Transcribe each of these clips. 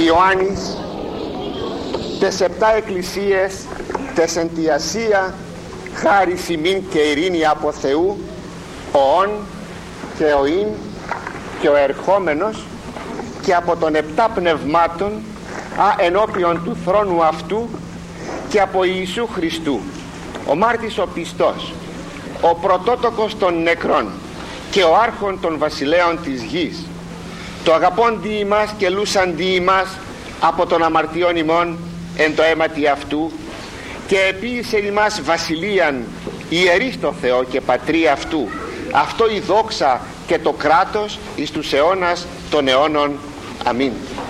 Ιωάννης τες 7 εκκλησίες τες εν τη Ασία, χάρις ημίν και ειρήνη από Θεού, ο ον και ο ειν και ο ερχόμενος, και από των 7 πνευμάτων ενώπιον του θρόνου αυτού, και από Ιησού Χριστού, ο μάρτης ο πιστός, ο πρωτότοκος των νεκρών και ο άρχον των βασιλέων της γης, το αγαπώντι ημάς και λούσαντι ημάς από των αμαρτιών ημών εν το αίματι αυτού, και επίησε ημάς βασιλείαν ιερή στο Θεό και πατρί αυτού, αυτό η δόξα και το κράτος εις τους αιώνας των αιώνων. Αμήν.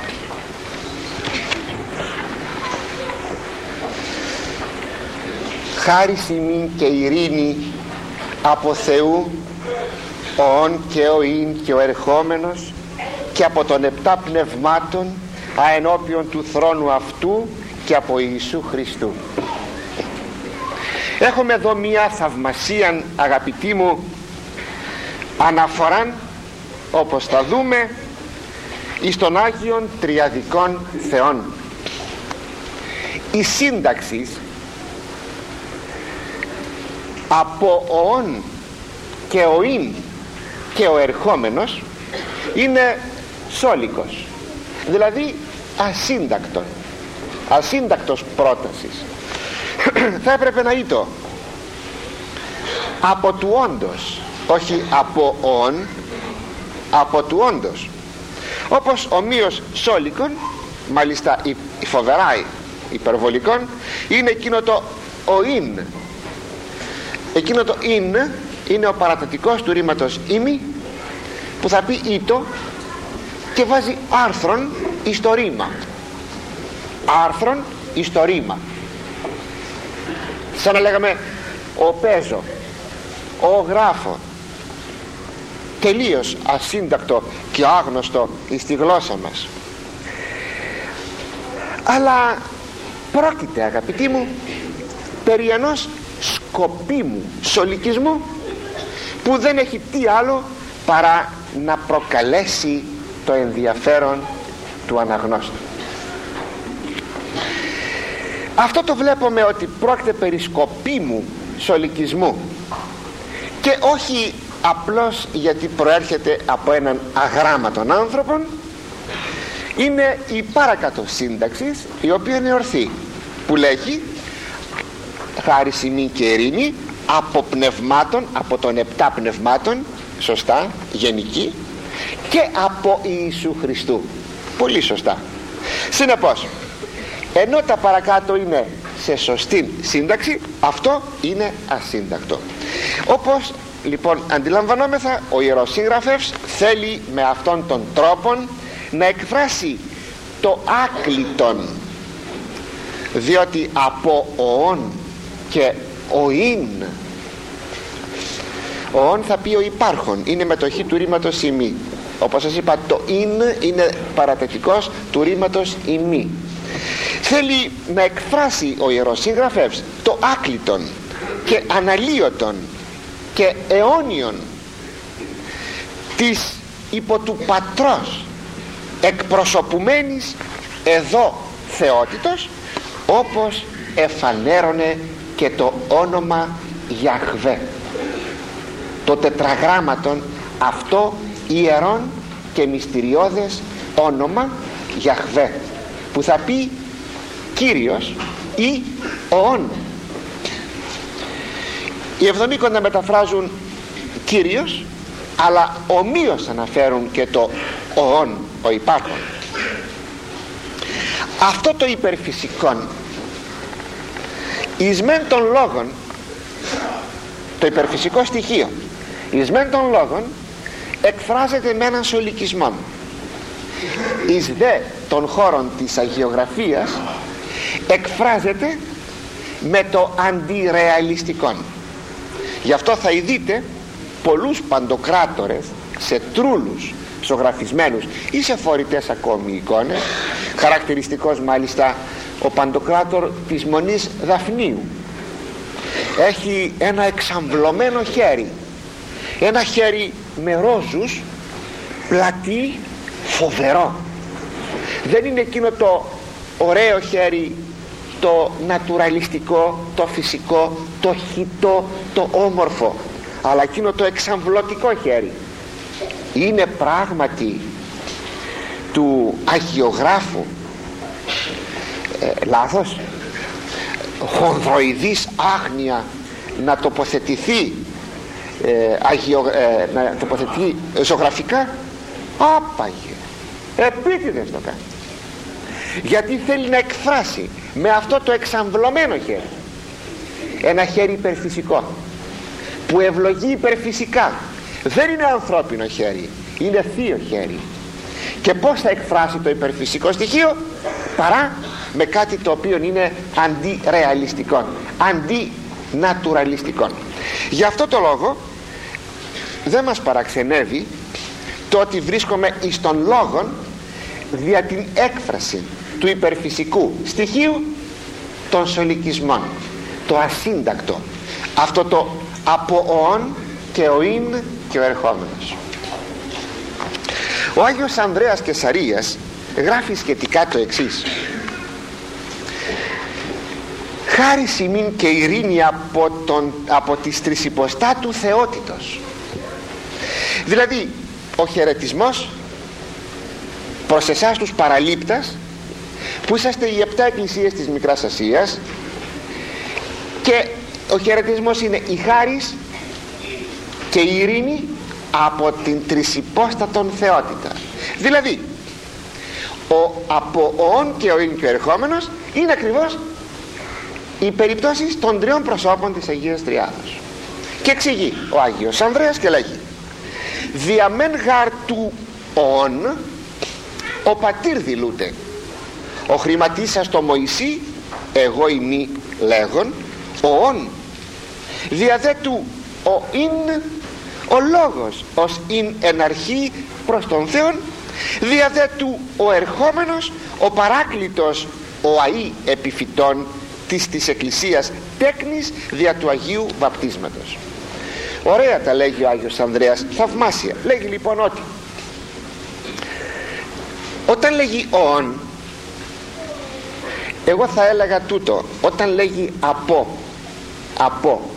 Χάρις ημίν και ειρήνη από Θεού, ο ον και ο ειν και ο ερχόμενος, και από των 7 πνευμάτων αενώπιον του θρόνου αυτού, και από Ιησού Χριστού. Έχουμε εδώ μία θαυμασίαν, αγαπητοί μου, αναφοράν, όπως θα δούμε, εις των Άγιων Τριαδικών Θεών. Η σύνταξη από ο ον και ο ειν και ο ερχόμενος είναι σόλικος, δηλαδή ασύντακτος πρότασης. Θα έπρεπε να ήτο από του όντος, όχι από ον, από του όντος. Όπως ομοίως σόλικον, μάλιστα φοβερά υπερβολικόν, είναι εκείνο το ο ειν. Εκείνο το ειν είναι ο παρατατικός του ρήματος ήμι, που θα πει ήτο και βάζει άρθρον εις το ρήμα. Άρθρον εις το ρήμα, σαν να λέγαμε ο παίζω, ο γράφω. Τελείως ασύντακτο και άγνωστο στη γλώσσα μας. Αλλά πρόκειται, αγαπητοί μου, περί ενός σκοπίμου σολικισμού που δεν έχει τι άλλο παρά να προκαλέσει το ενδιαφέρον του αναγνώστη. Αυτό το βλέπουμε, ότι πρόκειται περί σκοπίμου σολικισμού, και όχι απλώς γιατί προέρχεται από έναν αγράμματον άνθρωπον. Είναι η παρακάτω σύνταξη, η οποία είναι ορθή, που λέγει χάρις ημίν και ειρήνη από πνευμάτων, από των 7 πνευμάτων, σωστά, γενική, και από Ιησού Χριστού, πολύ σωστά. Συνεπώς, ενώ τα παρακάτω είναι σε σωστή σύνταξη, αυτό είναι ασύντακτο. Όπως λοιπόν αντιλαμβανόμεθα, ο Ιερός Συγγραφεύς θέλει με αυτόν τον τρόπο να εκφράσει το άκλητον, διότι από ο ον και ο ειν, ο ον θα πει ο υπάρχον, είναι μετοχή του ρήματος ημί. Όπως σας είπα, το ειν είναι παρατατικός του ρήματος ημί. Θέλει να εκφράσει ο Ιερός Συγγραφεύς το άκλητον και αναλύωτον και αιώνιον της υπό του πατρός εκπροσωπουμένης εδώ θεότητος, όπως εφανέρωνε και το όνομα Ιαχβέ, το τετραγράμματον αυτό ιερόν και μυστηριώδες όνομα Ιαχβέ, που θα πει Κύριος ή ον. Οι Εβδομίκοντα μεταφράζουν Κύριος, αλλά ομοίως αναφέρουν και το ον, ο υπάρχον. Αυτό το υπερφυσικόν εις μεν των λόγων, το υπερφυσικό στοιχείο εις μεν των λόγων εκφράζεται με έναν σολικισμό, εις δε των χώρων της αγιογραφίας εκφράζεται με το αντιρεαλιστικό. Γι' αυτό θα δείτε πολλούς παντοκράτορες σε τρούλους ζωγραφισμένους ή σε φορητές ακόμη εικόνες. Χαρακτηριστικός μάλιστα ο παντοκράτορ της Μονής Δαφνίου. Έχει ένα εξαμβλωμένο χέρι, ένα χέρι με ρόζους, πλατή, φοβερό. Δεν είναι εκείνο το ωραίο χέρι, το νατουραλιστικό, το φυσικό, το χυτό, το όμορφο, αλλά εκείνο το εξαμβλωτικό χέρι. Είναι πράγματι του αγιογράφου λάθος, χονδροειδής άγνοια να τοποθετηθεί να τοποθετηθεί ζωγραφικά? Άπαγε, επίτηδες το κάνει, γιατί θέλει να εκφράσει με αυτό το εξαμβλωμένο χέρι ένα χέρι υπερφυσικό που ευλογεί υπερφυσικά. Δεν είναι ανθρώπινο χέρι, είναι θείο χέρι. Και πώς θα εκφράσει το υπερφυσικό στοιχείο παρά με κάτι το οποίο είναι αντιρεαλιστικό, αντινατουραλιστικό. Γι' αυτό το λόγο δεν μας παραξενεύει το ότι βρίσκομαι εις των λόγων δια την έκφραση του υπερφυσικού στοιχείου των σολικισμών, το ασύντακτο, αυτό το από ον και ο ειν και ο ερχόμενος. Ο Άγιος Ανδρέας Κεσαρίας γράφει σχετικά το εξής: χάρις ημίν και ειρήνη από τις τρισυποστάτου θεότητος. Δηλαδή ο χαιρετισμός προς εσάς τους παραλήπτας, που είσαστε οι 7 εκκλησίες της Μικράς Ασίας, και ο χαιρετισμός είναι η χάρις και η ειρήνη από την τρισυπόστατον θεότητα. Δηλαδή ο από ον και ο ειν και ο ερχόμενος είναι ακριβώς οι περιπτώσεις των τριών προσώπων της Αγίας Τριάδος. Και εξηγεί ο Άγιος Ανδρέας και λέγει: διαμέν γάρ του ον ο πατήρ δηλούται, ο χρηματίσας το Μωυσή εγώ ημί λέγον ο ον, διαδέ του ο ειν ο λόγος ως ειν εν αρχή προς τον Θεόν, διαδέ του ο ερχόμενος ο παράκλητος ο αΐ επιφυτών της Εκκλησίας τέκνης δια του Αγίου Βαπτίσματος. Ωραία τα λέγει ο Άγιος Ανδρέας, θαυμάσια. Λέγει λοιπόν ότι όταν λέγει ον, εγώ θα έλεγα τούτο, όταν λέγει από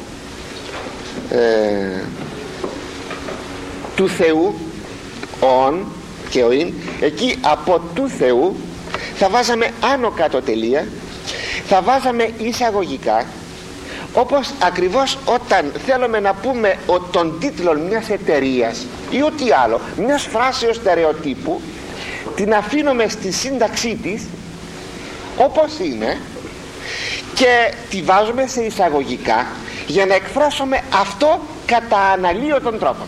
του Θεού, ον και ο ειν, εκεί από του Θεού θα βάζαμε άνω κάτω τελεία, θα βάζαμε εισαγωγικά, όπως ακριβώς όταν θέλουμε να πούμε τον τίτλο μιας εταιρείας ή ό,τι άλλο, μιας φράσεως στερεοτύπου, την αφήνουμε στη σύνταξή της όπως είναι και τη βάζουμε σε εισαγωγικά για να εκφράσουμε αυτό κατά αναλύωτον τρόπο.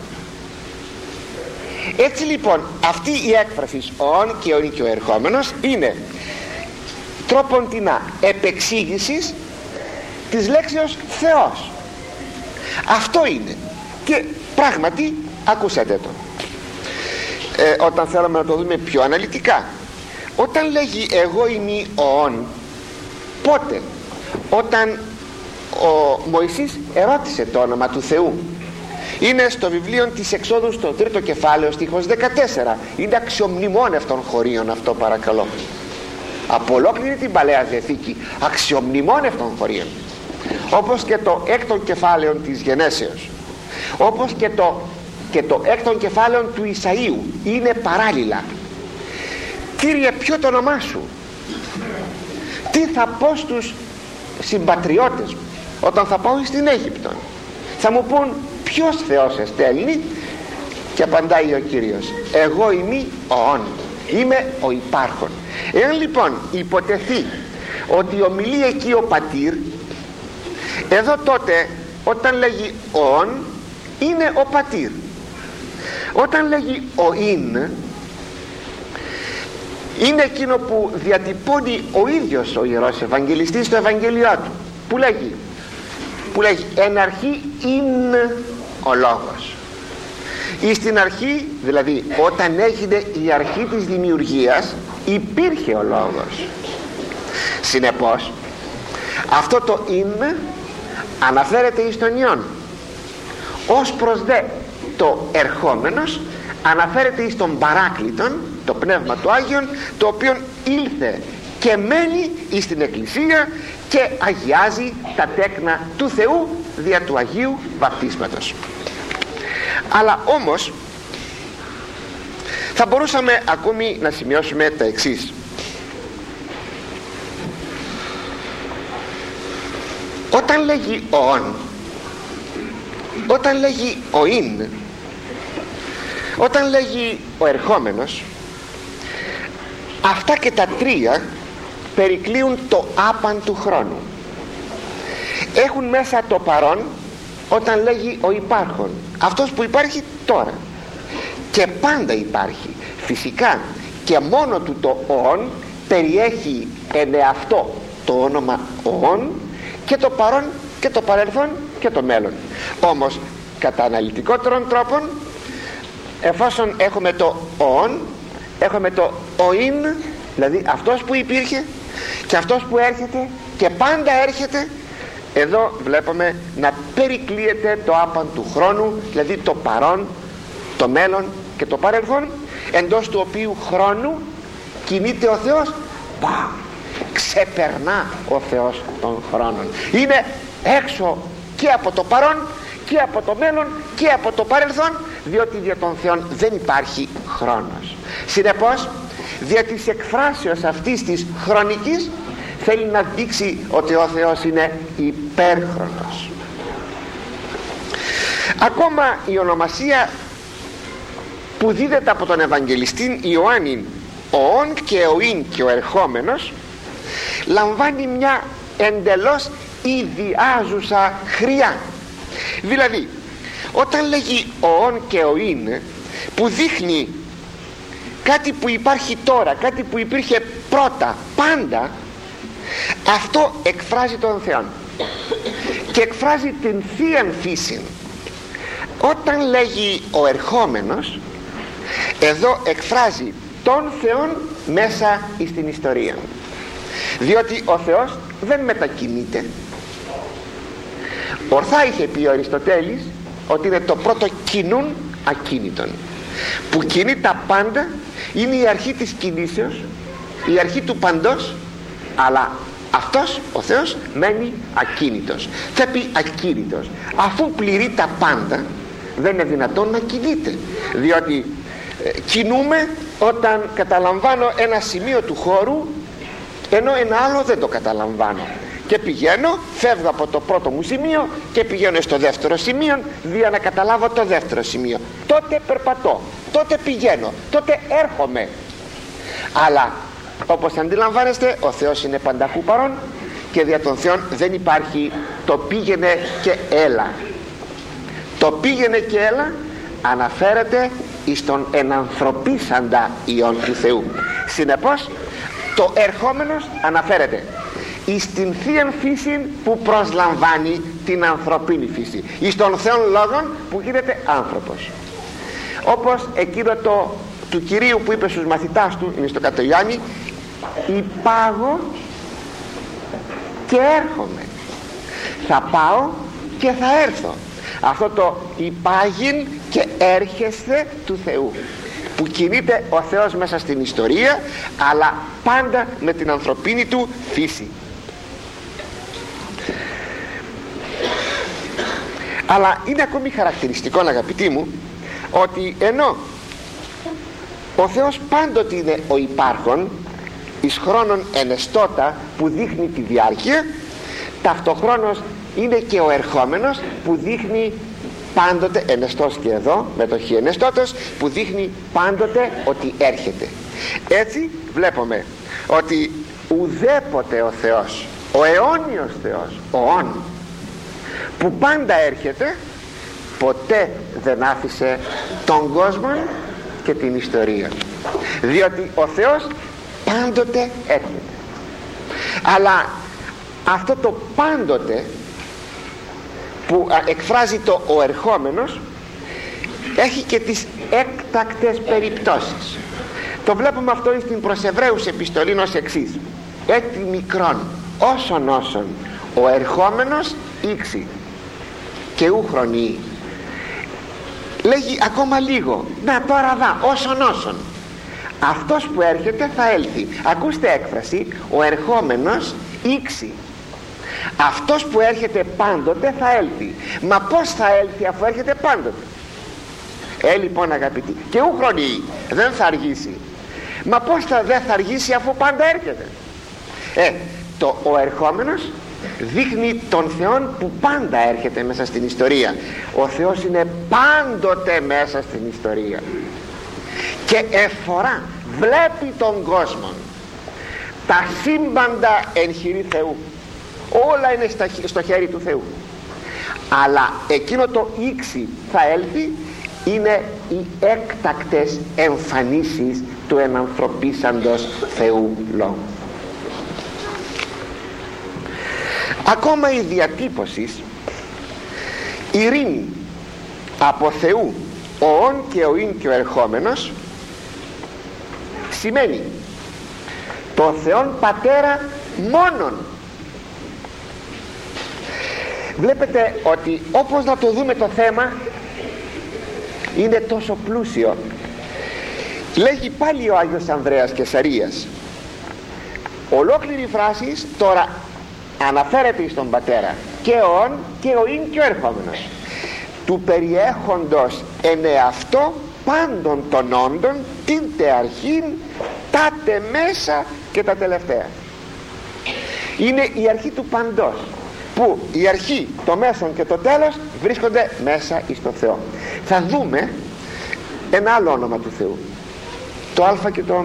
Έτσι λοιπόν αυτή η έκφραση ον και ο ειν και ο ερχόμενος είναι τρόποντινά επεξήγησης της λέξεως Θεός. Αυτό είναι. Και πράγματι ακούσατε το, όταν θέλουμε να το δούμε πιο αναλυτικά, όταν λέγει εγώ είμαι ο ον, πότε? Όταν ο Μωυσής ερώτησε το όνομα του Θεού. Είναι στο βιβλίο της Εξόδου στο 3ο κεφάλαιο στίχος 14. Είναι αξιομνημόνευτον χωρίων αυτό, παρακαλώ. Από ολόκληρη την Παλαιά Διαθήκη αξιομνημόνευτον χωρίων. Όπως και το 6ο κεφάλαιο της Γενέσεως, όπως και το 6ο κεφάλαιο του Ισαΐου είναι παράλληλα. Κύριε, ποιο το όνομά σου? Τι θα πω στους συμπατριώτες μου όταν θα πάω στην Αίγυπτο? Θα μου πούν ποιος Θεός εστέλνει? Και απαντάει ο Κύριος, εγώ είμαι ο ον, είμαι ο υπάρχον. Εάν λοιπόν υποτεθεί ότι ομιλεί εκεί ο πατήρ, εδώ τότε όταν λέγει ον είναι ο πατήρ. Όταν λέγει ο ειν είναι εκείνο που διατυπώνει ο ίδιος ο Ιερός Ευαγγελιστής στο Ευαγγέλιό του, που λέγει εν αρχή ειν ο λόγος. Ή στην αρχή, δηλαδή όταν έγινε η αρχή της δημιουργίας, υπήρχε ο λόγος. Συνεπώς αυτό το ειν αναφέρεται εις τον ιόν. Ως προς δε το ερχόμενος αναφέρεται εις τον Παράκλητον, το Πνεύμα του Άγιον, το οποίο ήλθε και μένει εις την Εκκλησία και αγιάζει τα τέκνα του Θεού δια του Αγίου Βαπτίσματος. Αλλά όμως θα μπορούσαμε ακόμη να σημειώσουμε τα εξής. Όταν λέγει οόν, όταν λέγει οίν, όταν λέγει ο ερχόμενος, αυτά και τα τρία περικλείουν το άπαν του χρόνου. Έχουν μέσα το παρόν όταν λέγει ο υπάρχον, αυτός που υπάρχει τώρα και πάντα υπάρχει. Φυσικά και μόνο του το «ον» περιέχει εν εαυτό το όνομα «ον» και το παρόν και το παρελθόν και το μέλλον. Όμως κατά αναλυτικότερων τρόπων, εφόσον έχουμε το «ον», έχουμε το «οίν», δηλαδή αυτός που υπήρχε και αυτός που έρχεται και πάντα έρχεται, εδώ βλέπουμε να περικλείεται το άπαν του χρόνου, δηλαδή το παρόν, το μέλλον και το παρελθόν, εντός του οποίου χρόνου κινείται ο Θεός. Ξεπερνά ο Θεός των χρόνων, είναι έξω και από το παρόν και από το μέλλον και από το παρελθόν, διότι δια των Θεών δεν υπάρχει χρόνος. Συνεπώς, δια της εκφράσεως αυτής της χρονικής θέλει να δείξει ότι ο Θεός είναι υπέρχρονος. Ακόμα η ονομασία που δίδεται από τον Ευαγγελιστή Ιωάννη, ο «ον» και ο «ειν» και ο «ερχόμενος», λαμβάνει μια εντελώς ιδιάζουσα χρειά. Δηλαδή όταν λέγει ο «ον» και ο «ειν», που δείχνει κάτι που υπάρχει τώρα, κάτι που υπήρχε πρώτα, πάντα, αυτό εκφράζει τον Θεό και εκφράζει την θείαν φύση. Όταν λέγει ο ερχόμενος, εδώ εκφράζει τον Θεόν μέσα στην ιστορία, διότι ο Θεός δεν μετακινείται. Ορθά είχε πει ο Αριστοτέλης ότι είναι το πρώτο κινούν ακίνητον, που κινεί τα πάντα, είναι η αρχή της κινήσεως, η αρχή του παντός, αλλά αυτός ο Θεός μένει ακίνητος. Θα πει ακίνητος, αφού πληρεί τα πάντα δεν είναι δυνατόν να κινείται, διότι κινούμε όταν καταλαμβάνω ένα σημείο του χώρου, ενώ ένα άλλο δεν το καταλαμβάνω, και πηγαίνω, φεύγω από το πρώτο μου σημείο και πηγαίνω στο δεύτερο σημείο για να καταλάβω το δεύτερο σημείο. Τότε περπατώ, τότε πηγαίνω, τότε έρχομαι. Αλλά όπως αντιλαμβάνεστε, ο Θεός είναι πανταχού παρόν και δια των Θεών δεν υπάρχει το πήγαινε και έλα. Το πήγαινε και έλα αναφέρεται εις τον ενανθρωπίσαντα Υιόν του Θεού. Συνεπώς το ερχόμενος αναφέρεται εις την θείαν φύση που προσλαμβάνει την ανθρωπίνη φύση, εις τον Θεόν λόγον που γίνεται άνθρωπος. Όπως εκείνο του Κυρίου που είπε στους μαθητάς του, είναι στο Κατ' Ιωάννη, υπάγω και έρχομαι, θα πάω και θα έρθω. Αυτό το υπάγειν και έρχεσθε του Θεού, που κινείται ο Θεός μέσα στην ιστορία, αλλά πάντα με την ανθρωπίνη του φύση. Αλλά είναι ακόμη χαρακτηριστικό, αγαπητοί μου, ότι ενώ ο Θεός πάντοτε είναι ο υπάρχον εις χρόνων ενεστώτα που δείχνει τη διάρκεια, ταυτοχρόνως είναι και ο ερχόμενος που δείχνει πάντοτε, ενεστός και εδώ με το χ ενεστώτος, που δείχνει πάντοτε ότι έρχεται. Έτσι βλέπουμε ότι ουδέποτε ο Θεός, ο αιώνιος Θεός, ο όν, που πάντα έρχεται, ποτέ δεν άφησε τον κόσμο και την ιστορία, διότι ο Θεός πάντοτε έρχεται. Αλλά αυτό το πάντοτε που εκφράζει το ο ερχόμενος έχει και τις έκτακτες περιπτώσεις. Το βλέπουμε αυτό στην προς Εβραίους επιστολή ως εξής: έτι μικρόν όσον ο ερχόμενος ήξι και ου χρονεί. λέγει ακόμα λίγο, να τώρα όσον αυτός που έρχεται θα έλθει. Ακούστε έκφραση, ο ερχόμενος ήξει. Αυτός που έρχεται πάντοτε θα έλθει. Μα πως θα έλθει αφού έρχεται πάντοτε? Λοιπόν αγαπητοί, και ούχρονοι δεν θα αργήσει. Μα πως δεν θα αργήσει αφού πάντα έρχεται? Ο ερχόμενος δείχνει τον Θεόν που πάντα έρχεται μέσα στην ιστορία. Ο Θεός είναι πάντοτε μέσα στην ιστορία και εφορά, βλέπει τον κόσμο. Τα σύμπαντα εν χειρή Θεού, όλα είναι στο χέρι του Θεού. Αλλά εκείνο το ήξη θα έλθει είναι οι έκτακτες εμφανίσεις του ενανθρωπίσαντος Θεού λόγου. Ακόμα η διατύπωση ειρήνη από Θεού ο ον και ο ίν και ο ερχόμενος σημαίνει το Θεόν Πατέρα μόνον. Βλέπετε ότι όπως να το δούμε το θέμα είναι τόσο πλούσιο. Λέγει πάλι ο Άγιος Ανδρέας Κεσαρίας, ολόκληρη φράση τώρα αναφέρεται στον Πατέρα και ο ον και ο ίν και ο ερχόμενος, του περιέχοντος εν εαυτό πάντων των όντων την τε αρχήν, τάτε μέσα και τα τελευταία. Είναι η αρχή του παντός, που η αρχή, το μέσον και το τέλος βρίσκονται μέσα εις το Θεό. Θα δούμε ένα άλλο όνομα του Θεού, το Α και το Ω.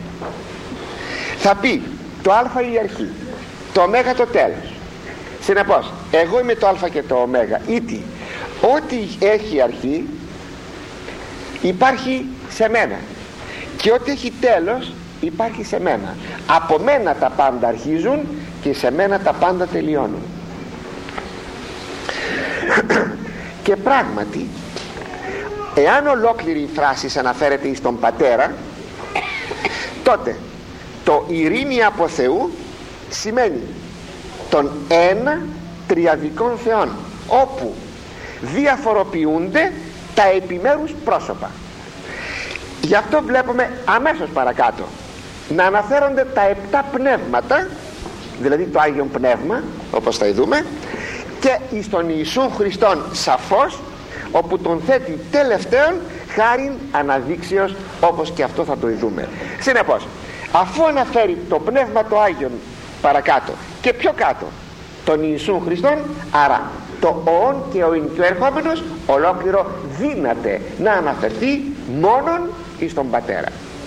Θα πει το Α η αρχή, το Ω το τέλος. Συνεπώς εγώ είμαι το Α και το Ω, ήτι ό,τι έχει αρχή υπάρχει σε μένα και ό,τι έχει τέλος υπάρχει σε μένα. Από μένα τα πάντα αρχίζουν και σε μένα τα πάντα τελειώνουν. Και πράγματι, εάν ολόκληρη η φράση αναφέρεται στον Πατέρα, τότε το ειρήνη από Θεού σημαίνει τον ένα τριαδικών Θεών, όπου διαφοροποιούνται τα επιμέρους πρόσωπα. Γι' αυτό βλέπουμε αμέσως παρακάτω να αναφέρονται τα 7 πνεύματα, δηλαδή το Άγιον Πνεύμα, όπως θα δούμε, και εις τον Ιησούν Χριστόν σαφώς, όπου τον θέτει τελευταίον χάριν αναδείξεως, όπως και αυτό θα το δούμε. Συνεπώς, αφού αναφέρει το Πνεύμα το Άγιον παρακάτω και πιο κάτω τον Ιησούν Χριστόν, άρα το ον και ο ιν και ο ερχόμενος ολόκληρο δύναται να αναφερθεί μόνον εις τον Πατέρα.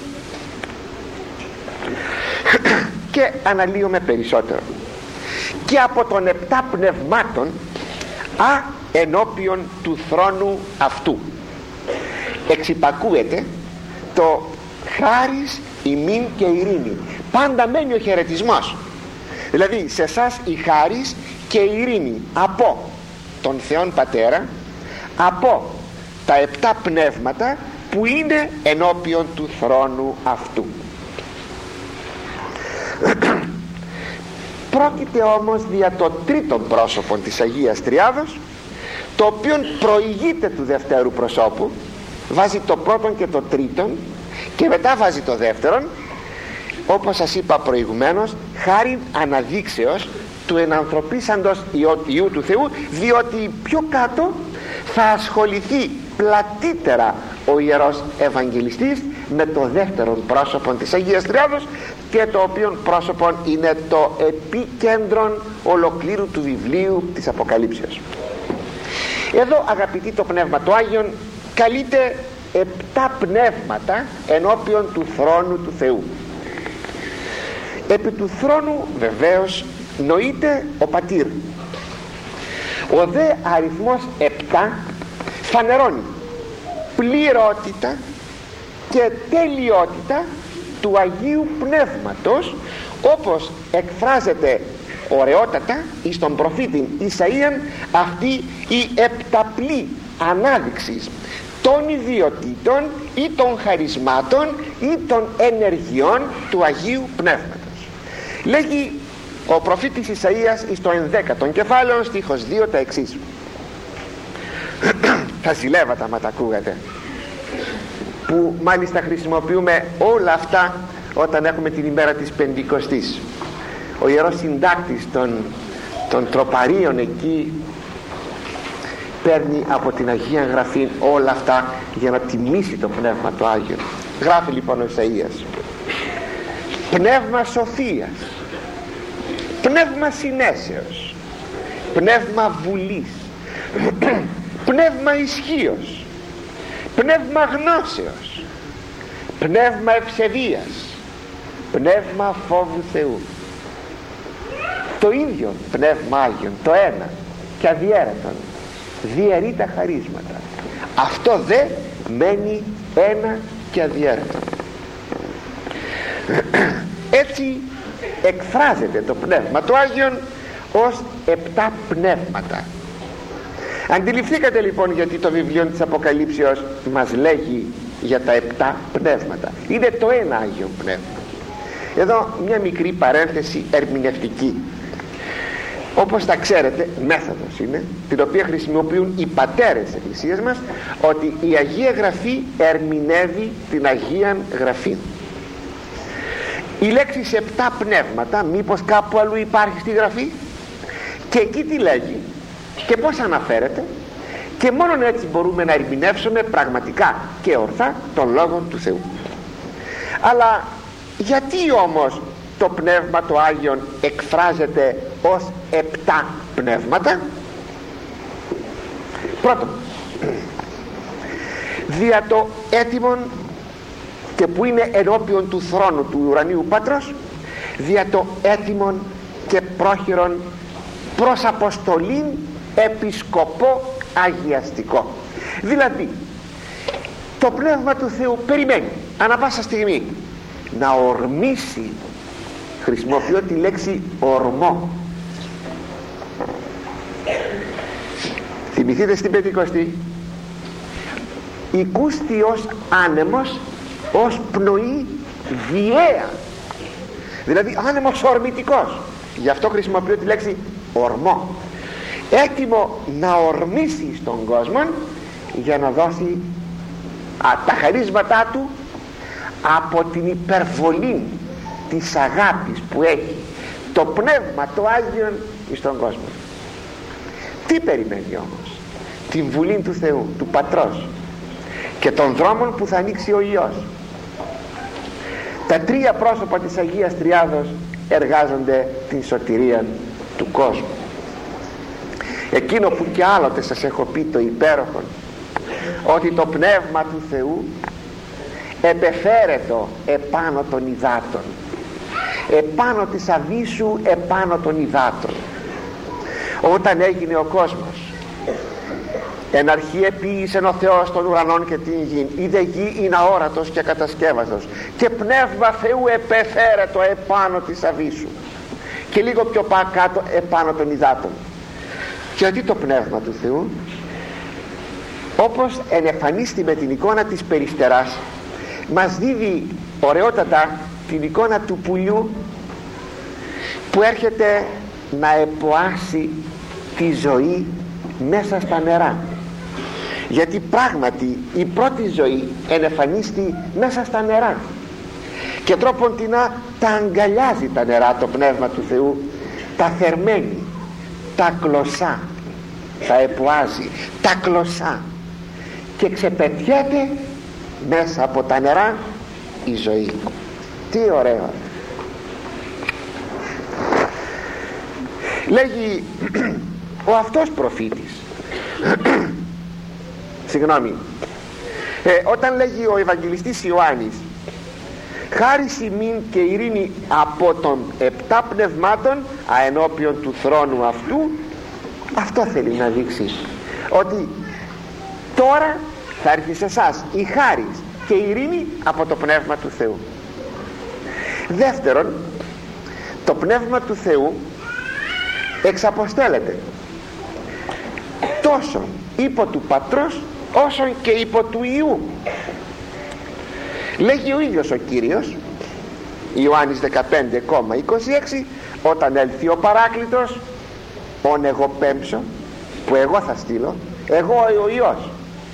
Και αναλύουμε περισσότερο. Και από των 7 πνευμάτων ενώπιον του θρόνου αυτού εξυπακούεται το χάρις ημίν και ειρήνη. Πάντα μένει ο χαιρετισμός, δηλαδή σε εσάς η χάρις και η ειρήνη από τον Θεόν Πατέρα, από τα 7 πνεύματα που είναι ενώπιον του θρόνου αυτού. Πρόκειται όμως δια το τρίτον πρόσωπο της Αγίας Τριάδος, το οποίο προηγείται του δευτέρου προσώπου, βάζει το πρώτον και το τρίτον και μετά βάζει το δεύτερον, όπως σας είπα προηγουμένως, χάριν αναδείξεως του ενανθρωπίσαντος Υιού του Θεού, διότι πιο κάτω θα ασχοληθεί πλατύτερα ο Ιερός Ευαγγελιστής με το δεύτερο πρόσωπο της Αγίας Τριάδος, και το οποίο πρόσωπο είναι το επίκεντρον ολοκλήρου του βιβλίου της Αποκαλύψεως. Εδώ, αγαπητοί, το Πνεύμα το Άγιον καλείται 7 πνεύματα ενώπιον του θρόνου του Θεού. Επί του θρόνου βεβαίως νοείται ο Πατήρ. Ο δε αριθμός 7 φανερώνει πληρότητα και τελειότητα του Αγίου Πνεύματος, όπως εκφράζεται ωραιότατα εις τον προφήτη Ισαΐαν αυτή η επταπλή ανάδειξη των ιδιωτήτων ή των χαρισμάτων ή των ενεργειών του Αγίου Πνεύματος. Λέγει ο προφήτης Ισαΐας εις το 11ο κεφάλαιο στίχος 2 τα εξής: θα ζηλεύατε άμα τα ακούγατε, που μάλιστα χρησιμοποιούμε όλα αυτά όταν έχουμε την ημέρα της Πεντηκοστής. Ο Ιερός Συντάκτης των τροπαρίων εκεί παίρνει από την Αγία Γραφή όλα αυτά για να τιμήσει το Πνεύμα το Άγιο. Γράφει λοιπόν ο Ισαΐας: πνεύμα σοφίας, πνεύμα συνέσεως, πνεύμα βουλής, πνεύμα ισχύος, πνεύμα γνώσεως, πνεύμα ευσεβίας, πνεύμα φόβου Θεού. Το ίδιο πνεύμα Άγιον, το ένα και αδιέρετον, διαιρεί τα χαρίσματα. Αυτό δε μένει ένα και αδιέρετον. Έτσι εκφράζεται το πνεύμα το Άγιον ως 7 πνεύματα. Αντιληφθήκατε λοιπόν γιατί το βιβλίο της Αποκαλύψεως μας λέγει για τα 7 πνεύματα. Είναι το ένα Άγιο Πνεύμα. Εδώ μια μικρή παρένθεση ερμηνευτική. Όπως τα ξέρετε, μέθοδος είναι, την οποία χρησιμοποιούν οι πατέρες της Εκκλησίας μας, ότι η Αγία Γραφή ερμηνεύει την Αγία Γραφή. Η λέξη σε 7 πνεύματα μήπως κάπου αλλού υπάρχει στη Γραφή, και εκεί τι λέγει και πώς αναφέρεται, και μόνον έτσι μπορούμε να ερμηνεύσουμε πραγματικά και ορθά τον Λόγο του Θεού. Αλλά γιατί όμως το Πνεύμα το Άγιον εκφράζεται ως 7 πνεύματα? Πρώτον, δια το έτοιμον, και που είναι ενώπιον του θρόνου του ουρανίου Πατρός, δια το έτοιμον και πρόχειρον προς αποστολήν επισκοπό αγιαστικό. Δηλαδή το Πνεύμα του Θεού περιμένει ανά πάσα στιγμή να ορμήσει. Χρησιμοποιώ τη λέξη ορμό. Θυμηθείτε στην Πεντηκοστή, οικούστη ως άνεμος, ως πνοή βιαία, δηλαδή άνεμος ορμητικός. Γι' αυτό χρησιμοποιώ τη λέξη ορμό. Έτοιμο να ορμήσει στον κόσμο για να δώσει τα χαρίσματά του από την υπερβολή της αγάπης που έχει το Πνεύμα το Άγιον στον κόσμο. Τι περιμένει όμως? Την βουλή του Θεού, του Πατρός, και των δρόμων που θα ανοίξει ο Υιός. Τα 3 πρόσωπα της Αγίας Τριάδος εργάζονται την σωτηρία του κόσμου. Εκείνο που κι άλλοτε σας έχω πει, το υπέροχο, ότι το Πνεύμα του Θεού επεφέρετο επάνω των υδάτων, επάνω της αβύσσου, επάνω των υδάτων. Όταν έγινε ο κόσμος, εν αρχή επίησεν ο Θεός των ουρανών και την γη, είδε γη είναι αόρατος και κατασκεύαστος, και Πνεύμα Θεού επεφέρετο επάνω της αβύσσου, και λίγο πιο κάτω επάνω των υδάτων. Γιατί το Πνεύμα του Θεού, όπως ενεφανίστη με την εικόνα της περιστεράς, μας δίδει ωραιότατα την εικόνα του πουλιού που έρχεται να εποάσει τη ζωή μέσα στα νερά. Γιατί πράγματι η πρώτη ζωή ενεφανίστη μέσα στα νερά, και τρόποντινά τα αγκαλιάζει τα νερά το Πνεύμα του Θεού, τα θερμαίνει, τα κλωσά, τα εποάζει, τα κλωσά, και ξεπετιέται μέσα από τα νερά η ζωή. Τι ωραίο! Λέγει ο αυτός προφήτης όταν λέγει ο Ευαγγελιστής Ιωάννης, χάρις ημίν και ειρήνη από των 7 πνευμάτων αενώπιον του θρόνου αυτού, αυτό θέλει να δείξει, ότι τώρα θα έρθει σε εσάς η χάρις και η ειρήνη από το Πνεύμα του Θεού. Δεύτερον, το Πνεύμα του Θεού εξαποστέλλεται τόσο υπό του Πατρός όσο και υπό του Υιού. Λέγει ο ίδιος ο Κύριος, Ιωάννης 15,26, όταν έλθει ο Παράκλητος, ον εγώ πέμψω, που εγώ θα στείλω, εγώ ο Υιός,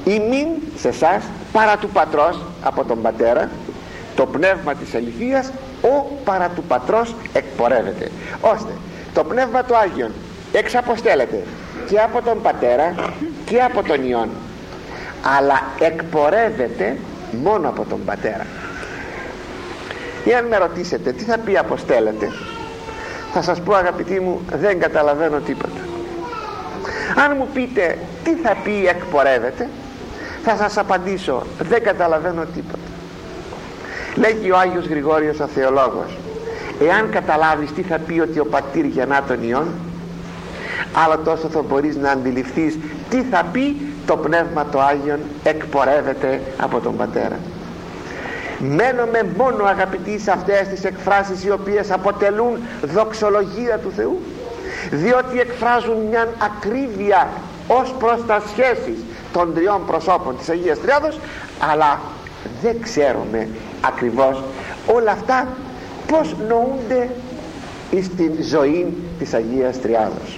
ημίν σε εσάς παρά του πατρός, από τον πατέρα, το πνεύμα της αληθείας ο παρά του πατρός εκπορεύεται, ώστε το πνεύμα του Άγιον εξαποστέλλεται και από τον πατέρα και από τον Υιόν, αλλά εκπορεύεται μόνο από τον πατέρα. Εάν με ρωτήσετε τι θα πει αποστέλλεται, θα σας πω, αγαπητοί μου, δεν καταλαβαίνω τίποτα. Αν μου πείτε τι θα πει εκπορεύεται, θα σας απαντήσω, δεν καταλαβαίνω τίποτα. Λέγει ο Άγιος Γρηγόριος ο Θεολόγος, εάν καταλάβεις τι θα πει ότι ο πατήρ γεννά τον Υιόν, αλλά τόσο θα μπορείς να αντιληφθείς τι θα πει το Πνεύμα το Άγιον εκπορεύεται από τον πατέρα. Μένουμε μόνο, αγαπητοί, σε αυτές τις εκφράσεις οι οποίες αποτελούν δοξολογία του Θεού, διότι εκφράζουν μια ακρίβεια ως προς τα σχέσεις των τριών προσώπων της Αγίας Τριάδος, αλλά δεν ξέρουμε ακριβώς όλα αυτά πως νοούνται στην ζωή της Αγίας Τριάδος.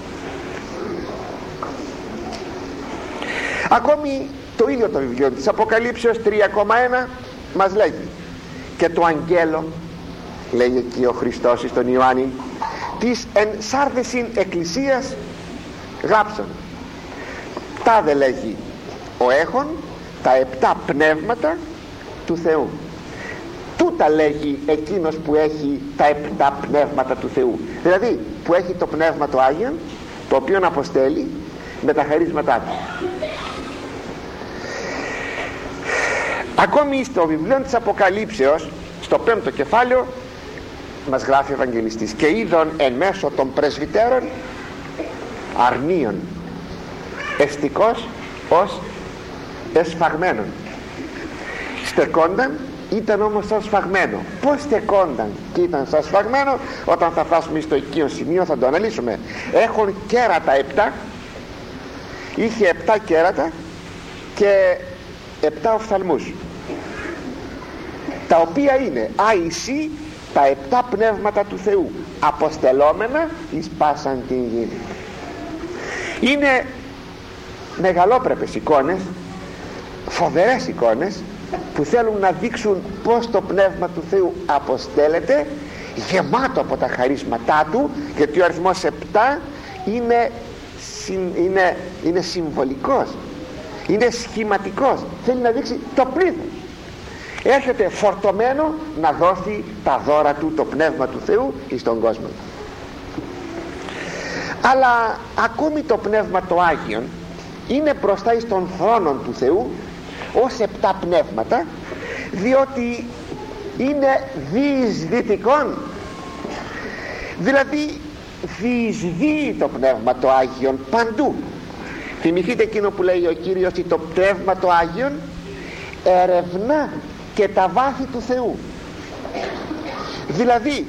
Ακόμη το ίδιο το βιβλίο της Αποκαλύψεως 3,1 μας λέγει, και το αγγέλο, λέει εκεί ο Χριστός στον Ιωάννη, της εν Σάρδεσιν εκκλησίας γράψον, τάδε λέγει ο έχων τα 7 πνεύματα του Θεού. Τούτα λέγει εκείνος που έχει τα 7 πνεύματα του Θεού, δηλαδή που έχει το Πνεύμα το Άγιον, το οποίο αποστέλει με τα χαρίσματά του. Ακόμη στο βιβλίο της Αποκαλύψεως, στο 5ο κεφάλαιο, μας γράφει ο Ευαγγελιστής, και είδον εν μέσω των πρεσβυτέρων αρνίων εστικός ως εσφαγμένων. Στεκόνταν, ήταν όμως σαν σφαγμένο. Πως στεκόνταν και ήταν σαν σφαγμένο? Όταν θα φτάσουμε στο οικείο σημείο θα το αναλύσουμε. Έχουν κέρατα 7, είχε 7 κέρατα και 7 οφθαλμούς, τα οποία είναι άισι τα 7 πνεύματα του Θεού, αποστελόμενα εις πάσαν την γη. Είναι μεγαλόπρεπες εικόνες, φοβερές εικόνες, που θέλουν να δείξουν πως το Πνεύμα του Θεού αποστέλλεται, γεμάτο από τα χαρίσματά του, γιατί ο αριθμός 7 είναι συμβολικός, είναι σχηματικός, θέλει να δείξει το πλήθος. Έρχεται φορτωμένο να δώσει τα δώρα του, το Πνεύμα του Θεού εις τον κόσμο. Αλλά ακόμη το Πνεύμα το Άγιον είναι μπροστά εις τον θρόνο του Θεού ως 7 πνεύματα, διότι είναι διεισδυτικών, δηλαδή διεισδύει το Πνεύμα το Άγιον παντού. Θυμηθείτε εκείνο που λέει ο Κύριος, ότι το Πνεύμα το Άγιον ερευνά και τα βάθη του Θεού. Δηλαδή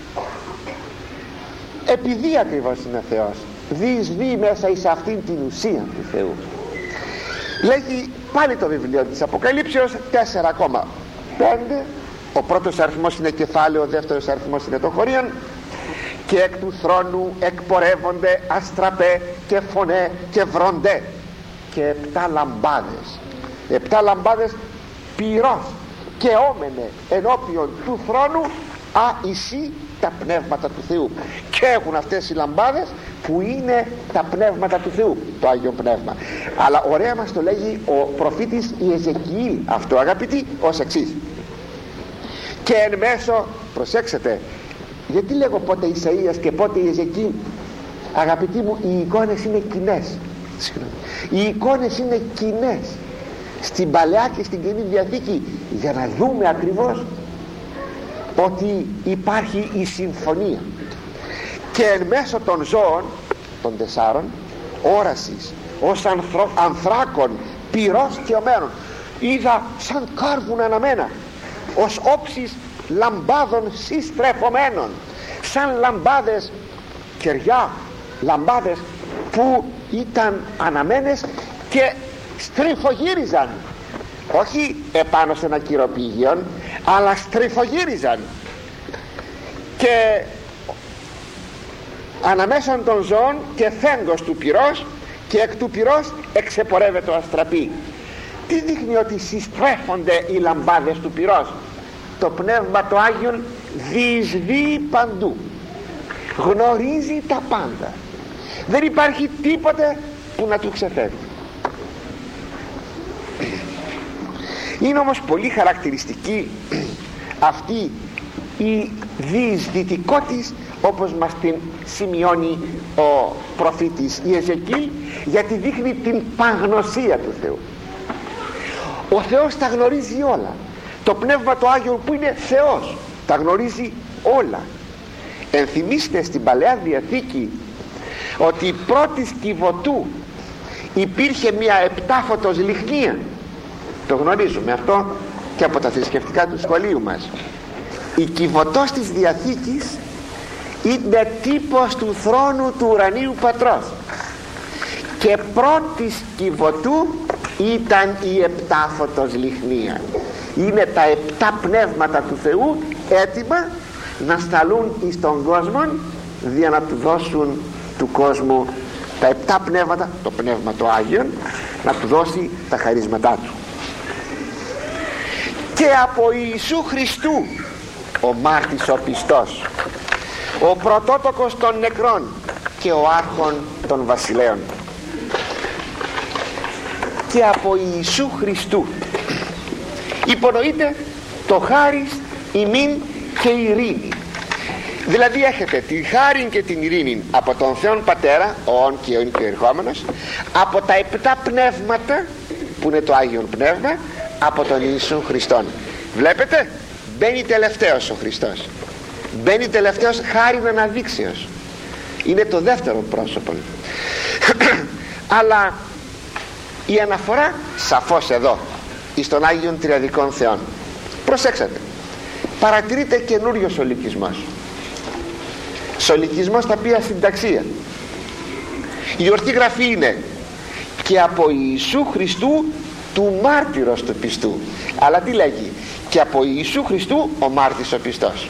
επειδή ακριβώς είναι Θεός, διεισδύει μέσα εις αυτήν την ουσία του Θεού. Λέγει πάλι το βιβλίο της Αποκαλύψεως 4,5, ο πρώτος αριθμός είναι κεφάλαιο, ο δεύτερος αριθμός είναι το χωρίον, και εκ του θρόνου εκπορεύονται αστραπέ και φωνέ και βροντέ και 7 λαμπάδες, 7 λαμπάδες πυρός και όμενε ενώπιον του θρόνου αησύ τα πνεύματα του Θεού. Και έχουν αυτές οι λαμπάδες που είναι τα πνεύματα του Θεού, το Άγιο Πνεύμα. Αλλά ωραία μας το λέγει ο προφήτης Ιεζεκιήλ αυτό, αγαπητοί, ως εξής: και εν μέσω, προσέξτε, γιατί λέγω πότε Ισαΐας και πότε Ιεζεκιήλ, αγαπητοί μου, οι εικόνες είναι κοινές. Οι εικόνες είναι κοινές στην Παλαιά και στην Καινή Διαθήκη, για να δούμε ακριβώς ότι υπάρχει η συμφωνία. Και εν μέσω των ζώων των 4 όρασης ως ανθράκων πυρός και ομένων είδα σαν κάρβουν αναμένα, ως όψεις λαμπάδων συστρεφωμένων, σαν λαμπάδες κεριά, λαμπάδες που ήταν αναμένες και στριφογύριζαν, όχι επάνω σε ένα κυροπήγιον, αλλά στριφογύριζαν, και αναμέσων των ζώων και φέγγος του πυρός, και εκ του πυρός εξεπορεύεται ο αστραπή. Τι δείχνει? Ότι συστρέφονται οι λαμπάδες του πυρός. Το Πνεύμα το Άγιον διεισδύει παντού, γνωρίζει τα πάντα, δεν υπάρχει τίποτε που να του ξεφεύγει. Είναι όμως πολύ χαρακτηριστική αυτή η διεισδυτικότης, όπως μας την σημειώνει ο προφήτης Ιεζεκίλ, γιατί δείχνει την παγνωσία του Θεού. Ο Θεός τα γνωρίζει όλα. Το Πνεύμα το Άγιο που είναι Θεός τα γνωρίζει όλα. Ενθυμίστε στην Παλαιά Διαθήκη ότι πρώτης Κιβωτού υπήρχε μια επτάφωτος λιχνία. Το γνωρίζουμε αυτό και από τα θρησκευτικά του σχολείου μας. Η Κιβωτός της Διαθήκης είναι τύπος του θρόνου του ουρανίου Πατρός, και πρώτης Κιβωτού ήταν η επτάφωτος λιχνία. Είναι τα 7 πνεύματα του Θεού έτοιμα να σταλούν εις τον κόσμο, για να του δώσουν του κόσμου τα 7 πνεύματα, το Πνεύμα το Άγιον, να του δώσει τα χαρίσματά του. Και από Ιησού Χριστού ο μάρτης ο πιστός, ο πρωτότοκος των νεκρών και ο άρχον των βασιλέων, και από Ιησού Χριστού υπονοείται το χάρις, ημίν και ειρήνη. Δηλαδή έχετε τη χάριν και την ειρήνη από τον Θεόν Πατέρα, ο ον και ο ιν και ο ερχόμενος, από τα 7 πνεύματα που είναι το Άγιον Πνεύμα, από τον Ιησού Χριστόν. Βλέπετε, μπαίνει τελευταίος ο Χριστός, μπαίνει τελευταίος χάριν αναδείξεως, είναι το δεύτερο πρόσωπο. Αλλά η αναφορά σαφώς εδώ εις των Άγιων Τριαδικών Θεών, προσέξατε, παρατηρείται καινούριος σολικισμός, σολικισμός στα οποία συνταξία. Η ορθή γραφή είναι και από Ιησού Χριστού του μάρτυρος του πιστού, αλλά τι λέγει? Και από Ιησού Χριστού ο μάρτης ο πιστός.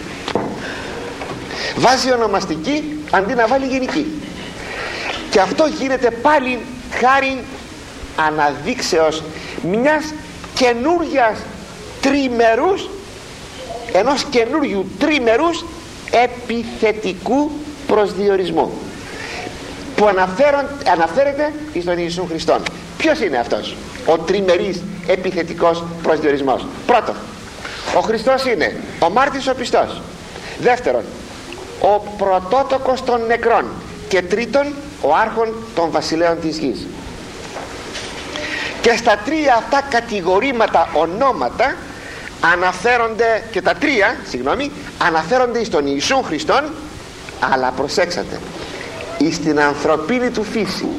Βάζει ονομαστική αντί να βάλει γενική, και αυτό γίνεται πάλι χάριν αναδείξεως μιας καινούριας τριμερούς, ενός καινούριου τριμερούς επιθετικού προσδιορισμού που αναφέρεται στον Ιησού Χριστόν. Ποιος είναι αυτός ο τριμερής επιθετικός προσδιορισμός? Πρώτον, ο Χριστός είναι ο μάρτης ο πιστός. Δεύτερον, ο πρωτότοκος των νεκρών. Και τρίτον, ο άρχον των βασιλέων της γης. Και στα 3 αυτά κατηγορήματα ονόματα αναφέρονται, και τα 3, αναφέρονται στον Ιησού Χριστόν, αλλά προσέξατε, εις την ανθρωπίνη του φύση,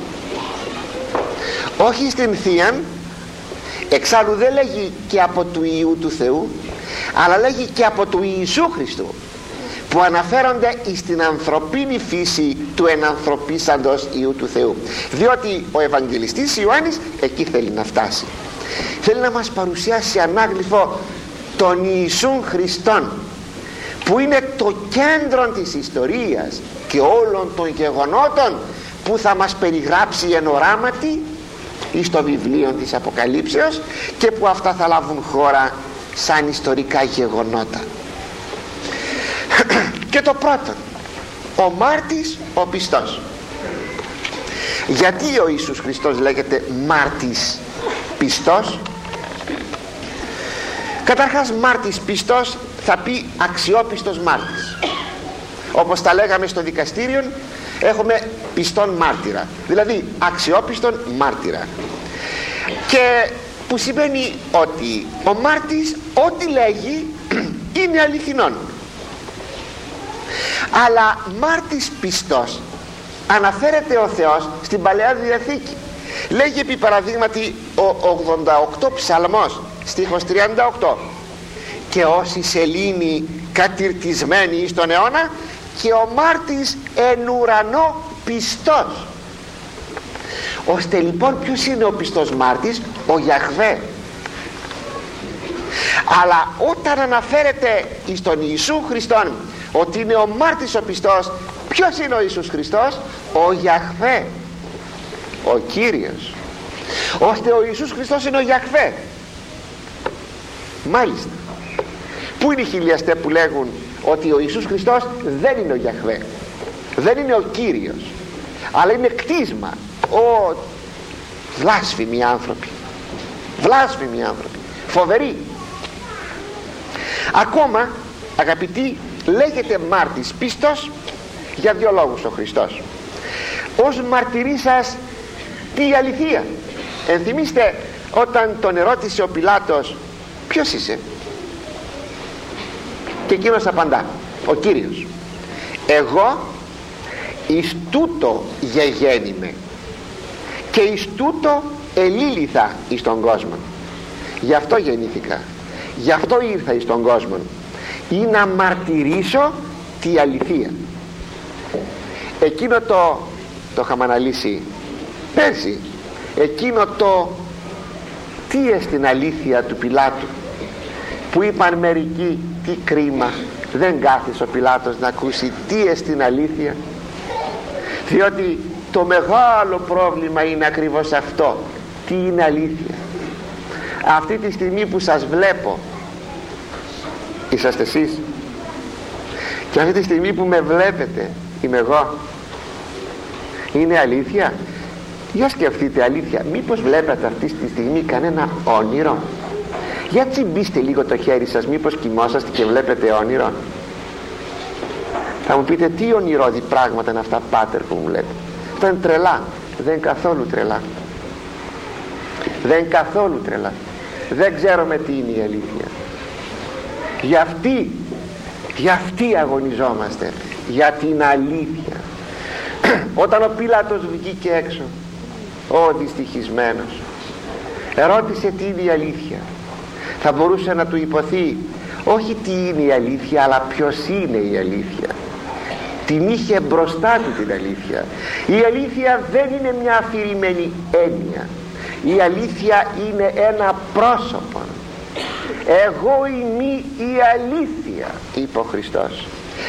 όχι στην θείαν. Εξάλλου δεν λέγει και από του Υιού του Θεού, αλλά λέγει και από του Ιησού Χριστού, που αναφέρονται εις την ανθρωπίνη φύση του ενανθρωπίσαντος Υιού του Θεού. Διότι ο Ευαγγελιστής Ιωάννης εκεί θέλει να φτάσει, θέλει να μας παρουσιάσει ανάγλυφο τον Ιησούν Χριστόν, που είναι το κέντρο της ιστορίας και όλων των γεγονότων που θα μας περιγράψει εν οράματι εις το βιβλίο της Αποκαλύψεως, και που αυτά θα λάβουν χώρα σαν ιστορικά γεγονότα. Και το πρώτο, ο μάρτης ο πιστός. Γιατί ο Ιησούς Χριστός λέγεται μάρτης πιστός? Καταρχάς, μάρτης πιστός θα πει αξιόπιστος μάρτης. Όπως τα λέγαμε στο δικαστήριο, έχουμε πιστόν μάρτυρα, δηλαδή αξιόπιστον μάρτυρα, και που σημαίνει ότι ο μάρτης ό,τι λέγει είναι αληθινόν. Αλλά μάρτης πιστός αναφέρεται ο Θεός στην Παλαιά Διαθήκη. Λέγει επί παραδείγματι ο 88 ψαλμός στίχος 38, και όσοι σελήνη κατηρτισμένοι εις τον αιώνα, και ο μάρτης εν ουρανό πιστός. Ώστε λοιπόν ποιος είναι ο πιστός μάρτης? Ο Ιαχβέ. Αλλά όταν αναφέρεται στον Ιησού Χριστόν ότι είναι ο μάρτης ο πιστός, ποιος είναι ο Ιησούς Χριστός? Ο Ιαχβέ, ο Κύριος. ώστε ο Ιησούς Χριστός είναι ο Γιαχβέ. Μάλιστα, πού είναι οι χιλιαστές που λέγουν ότι ο Ιησούς Χριστός δεν είναι ο Γιαχβέ, δεν είναι ο Κύριος, αλλά είναι κτίσμα? Βλάσφημοι άνθρωποι, βλάσφημοι άνθρωποι, φοβεροί. Ακόμα, αγαπητοί, λέγεται μάρτης πίστος για δύο λόγους ο Χριστός: ως μαρτυρή σας τη αληθεία. Ενθυμίστε όταν τον ερώτησε ο Πιλάτος, ποιος είσαι? Και εκείνος απαντά, ο Κύριος, εγώ εις τούτο γεγέννημαι και εις τούτο ελήλυθα εις τον κόσμο. Γι' αυτό γεννήθηκα, γι' αυτό ήρθα εις τον κόσμο, ή να μαρτυρήσω τη αληθεία. Εκείνο το είχαμε αναλύσει πέρσι, εκείνο το τι εστιν αλήθεια του Πιλάτου, που είπαν μερικοί, τι κρίμα, δεν κάθισε ο Πιλάτος να ακούσει τι εστιν αλήθεια, διότι το μεγάλο πρόβλημα είναι ακριβώς αυτό, τι είναι αλήθεια. Αυτή τη στιγμή που σας βλέπω, είσαστε εσείς, και αυτή τη στιγμή που με βλέπετε, είμαι εγώ, είναι αλήθεια? Για σκεφτείτε, αλήθεια, μήπως βλέπετε αυτή τη στιγμή κανένα όνειρο? Για τσιμπήστε λίγο το χέρι σας, μήπως κοιμόσαστε και βλέπετε όνειρο? Θα μου πείτε, τι ονειρώδη πράγματα είναι αυτά, πάτερ, που μου λέτε? Αυτό είναι τρελά. Δεν είναι καθόλου τρελά, δεν είναι καθόλου τρελά. Δεν ξέρουμε τι είναι η αλήθεια. Γι' αυτή αγωνιζόμαστε, για την αλήθεια. Όταν ο Πίλατος βγήκε έξω, ο δυστυχισμένος, ερώτησε τι είναι η αλήθεια, θα μπορούσε να του υποθεί όχι τι είναι η αλήθεια, αλλά ποιος είναι η αλήθεια. Την είχε μπροστά του την αλήθεια. Η αλήθεια δεν είναι μια αφηρημένη έννοια, η αλήθεια είναι ένα πρόσωπο. Εγώ είμαι η αλήθεια, είπε ο Χριστός.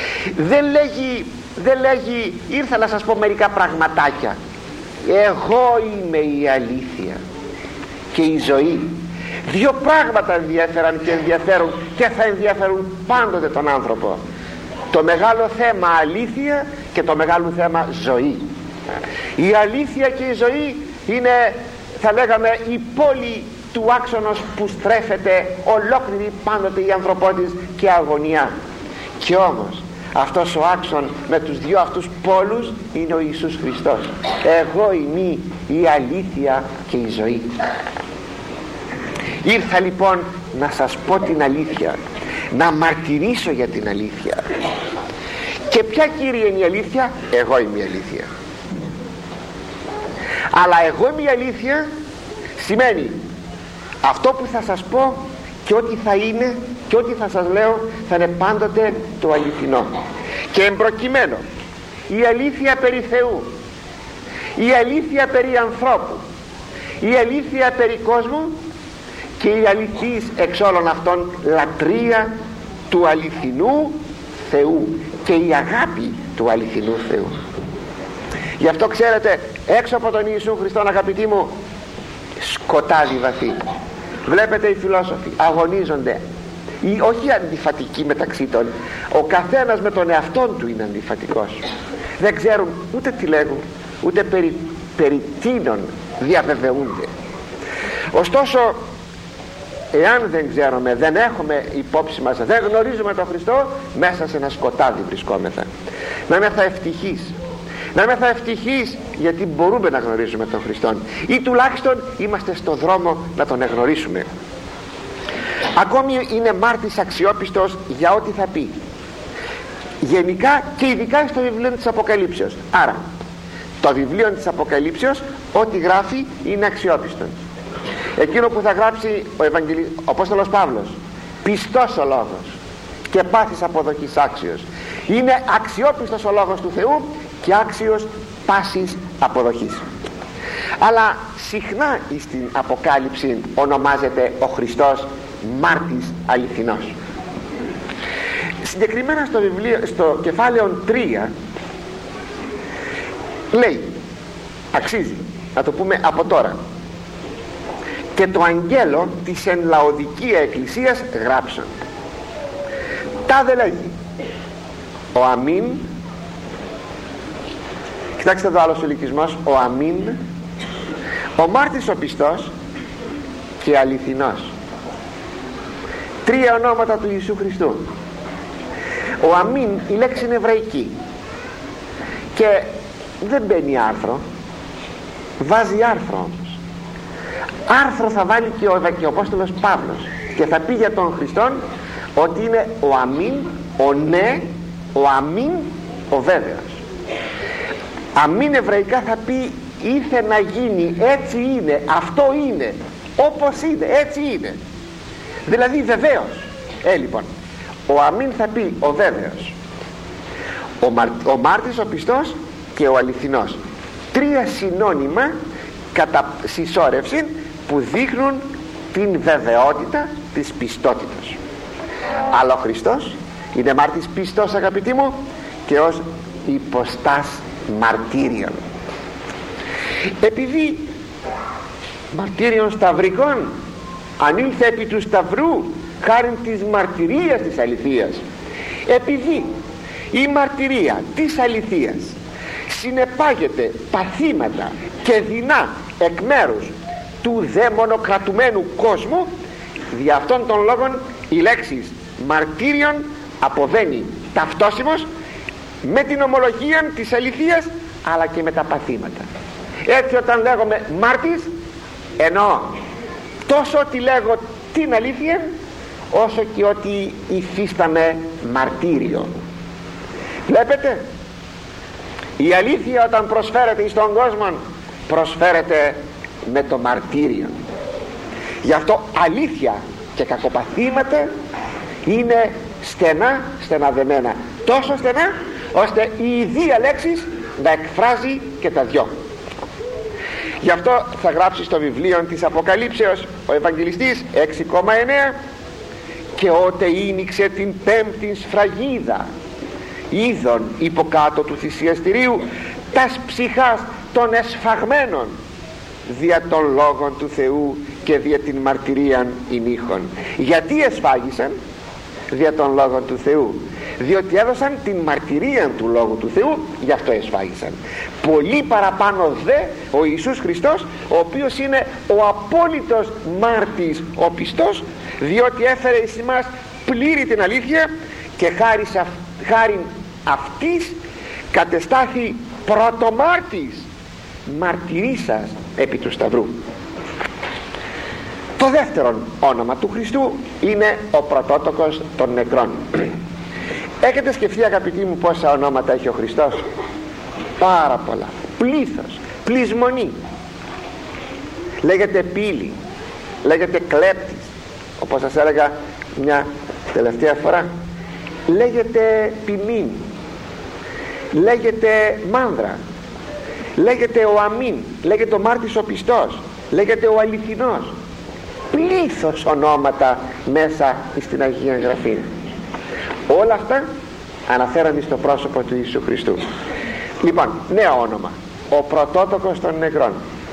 Δεν λέγει ήρθα να σας πω μερικά πραγματάκια. Εγώ είμαι η αλήθεια και η ζωή. Δύο πράγματα ενδιαφέραν και ενδιαφέρουν και θα ενδιαφέρουν πάντοτε τον άνθρωπο: το μεγάλο θέμα αλήθεια και το μεγάλο θέμα ζωή. Η αλήθεια και η ζωή είναι, θα λέγαμε, η πόλη του άξονος που στρέφεται ολόκληρη πάντοτε η ανθρωπότης και αγωνία. Και όμως αυτός ο άξον με τους δυο αυτούς πόλους είναι ο Ιησούς Χριστός. Εγώ είμαι η αλήθεια και η ζωή. Ήρθα λοιπόν να σας πω την αλήθεια, να μαρτυρήσω για την αλήθεια. Και ποια, Κύριε, είναι η αλήθεια? Εγώ είμαι η αλήθεια. Αλλά εγώ είμαι η αλήθεια σημαίνει αυτό που θα σας πω, και ό,τι θα είναι και ό,τι θα σας λέω θα είναι πάντοτε το αληθινό. Και εμπροκειμένο η αλήθεια περί Θεού, η αλήθεια περί ανθρώπου, η αλήθεια περί κόσμου και η αληθής εξ όλων αυτών λατρεία του αληθινού Θεού και η αγάπη του αληθινού Θεού. Γι' αυτό ξέρετε, έξω από τον Ιησού Χριστόν, αγαπητοί μου, σκοτάδι βαθύ. Βλέπετε, οι φιλόσοφοι αγωνίζονται, ή όχι αντιφατικοί μεταξύ των, ο καθένας με τον εαυτόν του είναι αντιφατικός. Δεν ξέρουν ούτε τι λέγουν, ούτε περί τίνων διαβεβαιούνται. Ωστόσο, εάν δεν ξέρουμε, δεν έχουμε υπόψη μας, δεν γνωρίζουμε τον Χριστό, μέσα σε ένα σκοτάδι βρισκόμεθα. Να είμαστε ευτυχείς, να είμαστε ευτυχείς γιατί μπορούμε να γνωρίζουμε τον Χριστόν, ή τουλάχιστον είμαστε στο δρόμο να τον εγνωρίσουμε. Ακόμη είναι μάρτης αξιόπιστος για ό,τι θα πει, γενικά και ειδικά στο βιβλίο της Αποκαλύψεως. Άρα το βιβλίο της Αποκαλύψεως, ό,τι γράφει είναι αξιόπιστο. Εκείνο που θα γράψει ο Απόστολος Παύλος, πιστός ο λόγος και πάθης αποδοχής άξιος, είναι αξιόπιστος ο λόγος του Θεού και άξιος πάσης αποδοχής. Αλλά συχνά στην Αποκάλυψη ονομάζεται ο Χριστός μάρτης αληθινός. Συγκεκριμένα στο κεφάλαιο 3 λέει, αξίζει να το πούμε από τώρα, και το αγγέλο της εν Λαοδικία εκκλησίας γράψαν. Τάδε λέγει ο αμήν. Κοιτάξτε εδώ άλλος συλλογισμός. Ο αμήν, ο μάρτης ο πιστός και αληθινός. Τρία ονόματα του Ιησού Χριστού. Ο αμήν, η λέξη είναι εβραϊκή και δεν μπαίνει άρθρο, βάζει άρθρο όμως. Άρθρο θα βάλει και ο Απόστολος Παύλος και θα πει για τον Χριστόν ότι είναι ο αμήν, ο ναι, ο αμήν, ο βέβαιος. Αμήν εβραϊκά θα πει ήθε να γίνει, έτσι είναι, αυτό είναι, όπως είναι, έτσι είναι, δηλαδή βεβαίως. Λοιπόν, ο αμήν θα πει ο βέβαιος, ο μάρτης ο πιστός και ο αληθινός. Τρία συνώνυμα κατά συσσόρευση που δείχνουν την βεβαιότητα της πιστότητας. Αλλά ο Χριστός είναι μάρτης πιστός, αγαπητοί μου, και ως υποστάς μαρτύριον. Επειδή μαρτύριον σταυρικών ανήλθε επί του σταυρού χάριν της μαρτυρίας της αληθείας, επειδή η μαρτυρία της αληθείας συνεπάγεται παθήματα και δεινά εκ μέρους του δαιμονοκρατουμένου κόσμου, δι' αυτών των λόγων η λέξη μαρτύριον αποβαίνει ταυτόσιμος με την ομολογία της αληθείας αλλά και με τα παθήματα. Έτσι όταν λέγομαι μάρτης, εννοώ τόσο ότι λέγω την αλήθεια όσο και ότι υφίσταμαι μαρτύριο. Βλέπετε, η αλήθεια όταν προσφέρεται στον κόσμο προσφέρεται με το μαρτύριο. Γι' αυτό αλήθεια και κακοπαθήματα είναι στενά δεμένα, τόσο στενά ώστε η ιδία λέξης να εκφράζει και τα δυο. Γι' αυτό θα γράψει στο βιβλίο της Αποκαλύψεως ο Ευαγγελιστής 6,9 και ότε ήνιξε την πέμπτη σφραγίδα είδων υποκάτω του θυσιαστηρίου τας ψυχάς των εσφαγμένων δια των λόγων του Θεού και δια την μαρτυρίαν ημίχων. Γιατί εσφάγησαν? Δια των λόγων του Θεού, διότι έδωσαν την μαρτυρία του Λόγου του Θεού, γι' αυτό εσφάγησαν. Πολύ παραπάνω δε ο Ιησούς Χριστός, ο οποίος είναι ο απόλυτος μάρτης ο πιστός, διότι έφερε εις εμάς πλήρη την αλήθεια και χάριν αυτής κατεστάθη πρωτομάρτης μαρτυρήσας επί του Σταυρού. Το δεύτερο όνομα του Χριστού είναι ο πρωτότοκος των νεκρών. Έχετε σκεφτεί, αγαπητοί μου, πόσα ονόματα έχει ο Χριστός? Πάρα πολλά, πλήθος, πλεισμονή. Λέγεται πύλη, λέγεται κλέπτης, όπως σας έλεγα μια τελευταία φορά, λέγεται ποιμήν, λέγεται μάνδρα, λέγεται ο αμήν, λέγεται ο μάρτης ο πιστός, λέγεται ο αληθινός. Πλήθος ονόματα μέσα στην Αγία Γραφή. Όλα αυτά αναφέρονται στο πρόσωπο του Ιησού Χριστού. Λοιπόν, νέο όνομα, ο πρωτότοκος των νεκρών.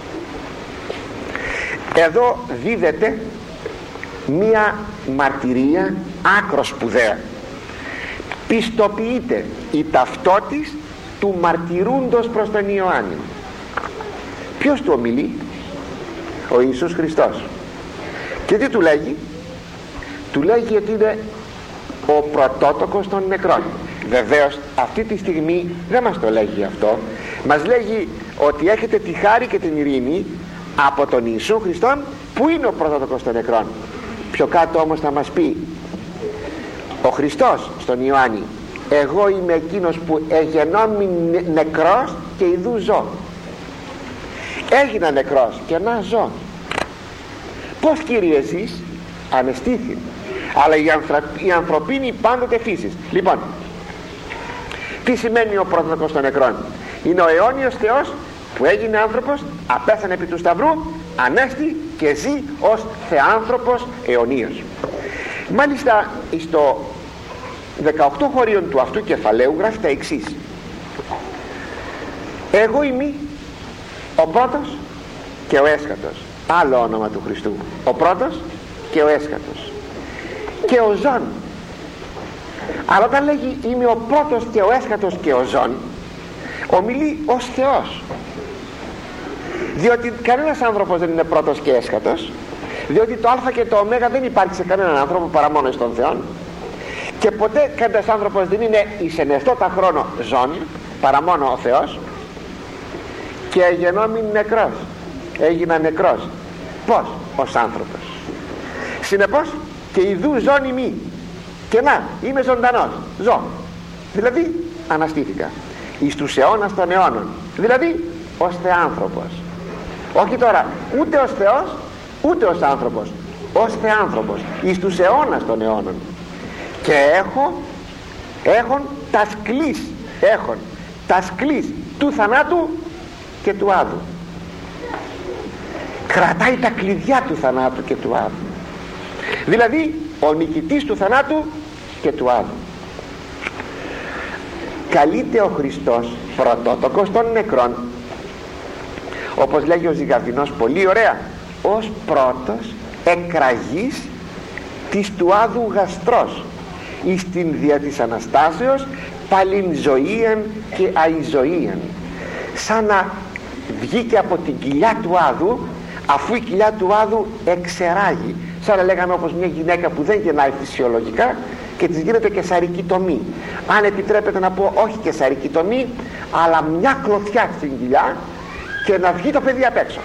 Εδώ δίδεται μία μαρτυρία άκρος σπουδαία. Πιστοποιείται η ταυτότης του μαρτυρούντος προς τον Ιωάννη. Ποιος του ομιλεί? Ο Ιησούς Χριστός. Και τι του λέγει? Του λέγει ότι είναι ο πρωτότοκος των νεκρών. Βεβαίως αυτή τη στιγμή δεν μας το λέγει αυτό. Μας λέγει ότι έχετε τη χάρη και την ειρήνη από τον Ιησού Χριστόν που είναι ο πρωτότοκος των νεκρών. Πιο κάτω όμως θα μας πει ο Χριστός στον Ιωάννη, εγώ είμαι εκείνος που εγενόμην νεκρός και ιδού ζω. Έγινα νεκρός και να ζω. Πως, Κύριε, εσείς? Ανεστήθη. Αλλά η ανθρωπίνη πάντοτε φύσης. Λοιπόν, τι σημαίνει ο πρωτότοκος των νεκρών? Είναι ο αιώνιος Θεός που έγινε άνθρωπος, απέθανε επί του Σταυρού, ανέστη και ζει ως θεάνθρωπος αιωνίος. Μάλιστα στο 18 χωρίων του αυτού κεφαλαίου γράφει τα εξής: εγώ είμαι ο πρώτος και ο έσχατος, άλλο όνομα του Χριστού, ο πρώτος και ο έσχατος και ο ζών. Αλλά όταν λέγει είμαι ο πρώτος και ο έσχατος και ο ζών, ομιλεί ως Θεός, διότι κανένας άνθρωπος δεν είναι πρώτος και έσχατος, διότι το α και το ω δεν υπάρχει σε κανέναν άνθρωπο παρά μόνο στον Θεό, και ποτέ κανένας άνθρωπος δεν είναι εις ενεστώτα χρόνο ζών παρά μόνο ο Θεός. Και γενόμην νεκρός, έγινα νεκρός. Πώς? Ως άνθρωπος. Συνεπώς και ιδού ζών ημί, και να είμαι ζωντανός, ζω, δηλαδή αναστήθηκα εις τους αιώνας των αιώνων, δηλαδή ως θεάνθρωπος. Όχι τώρα ούτε ως Θεός ούτε ως άνθρωπος, ως θεάνθρωπος εις τους αιώνας των αιώνων. Και έχουν τας κλείς του θανάτου και του άδου. Κρατάει τα κλειδιά του θανάτου και του άδου, δηλαδή ο νικητής του θανάτου και του άδου. Καλείται ο Χριστός πρωτότοκος των νεκρών, όπως λέγει ο Ζυγαρδινός πολύ ωραία, ως πρώτος εκραγής της του άδου γαστρός, εις την δια της Αναστάσεως παλιν ζωίαν και αϊζωίαν. Σαν να βγήκε από την κοιλιά του άδου, αφού η κοιλιά του άδου εξεράγει, σαν να λέγαμε όπως μια γυναίκα που δεν γεννάει φυσιολογικά και της γίνεται καισαρική τομή. Αν επιτρέπετε να πω, όχι καισαρική τομή, αλλά μια κλωθιά στην κοιλιά και να βγει το παιδί απ' έξω.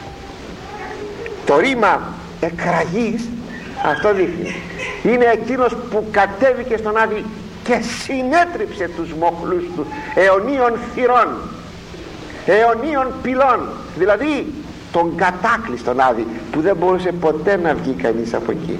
Το ρήμα εκραγής αυτό δείχνει. Είναι εκείνος που κατέβηκε στον άδη και συνέτριψε τους μοχλούς του αιωνίων θυρών, αιωνίων πυλών, δηλαδή τον κατάκλειστον άδη που δεν μπορούσε ποτέ να βγει κανείς από εκεί.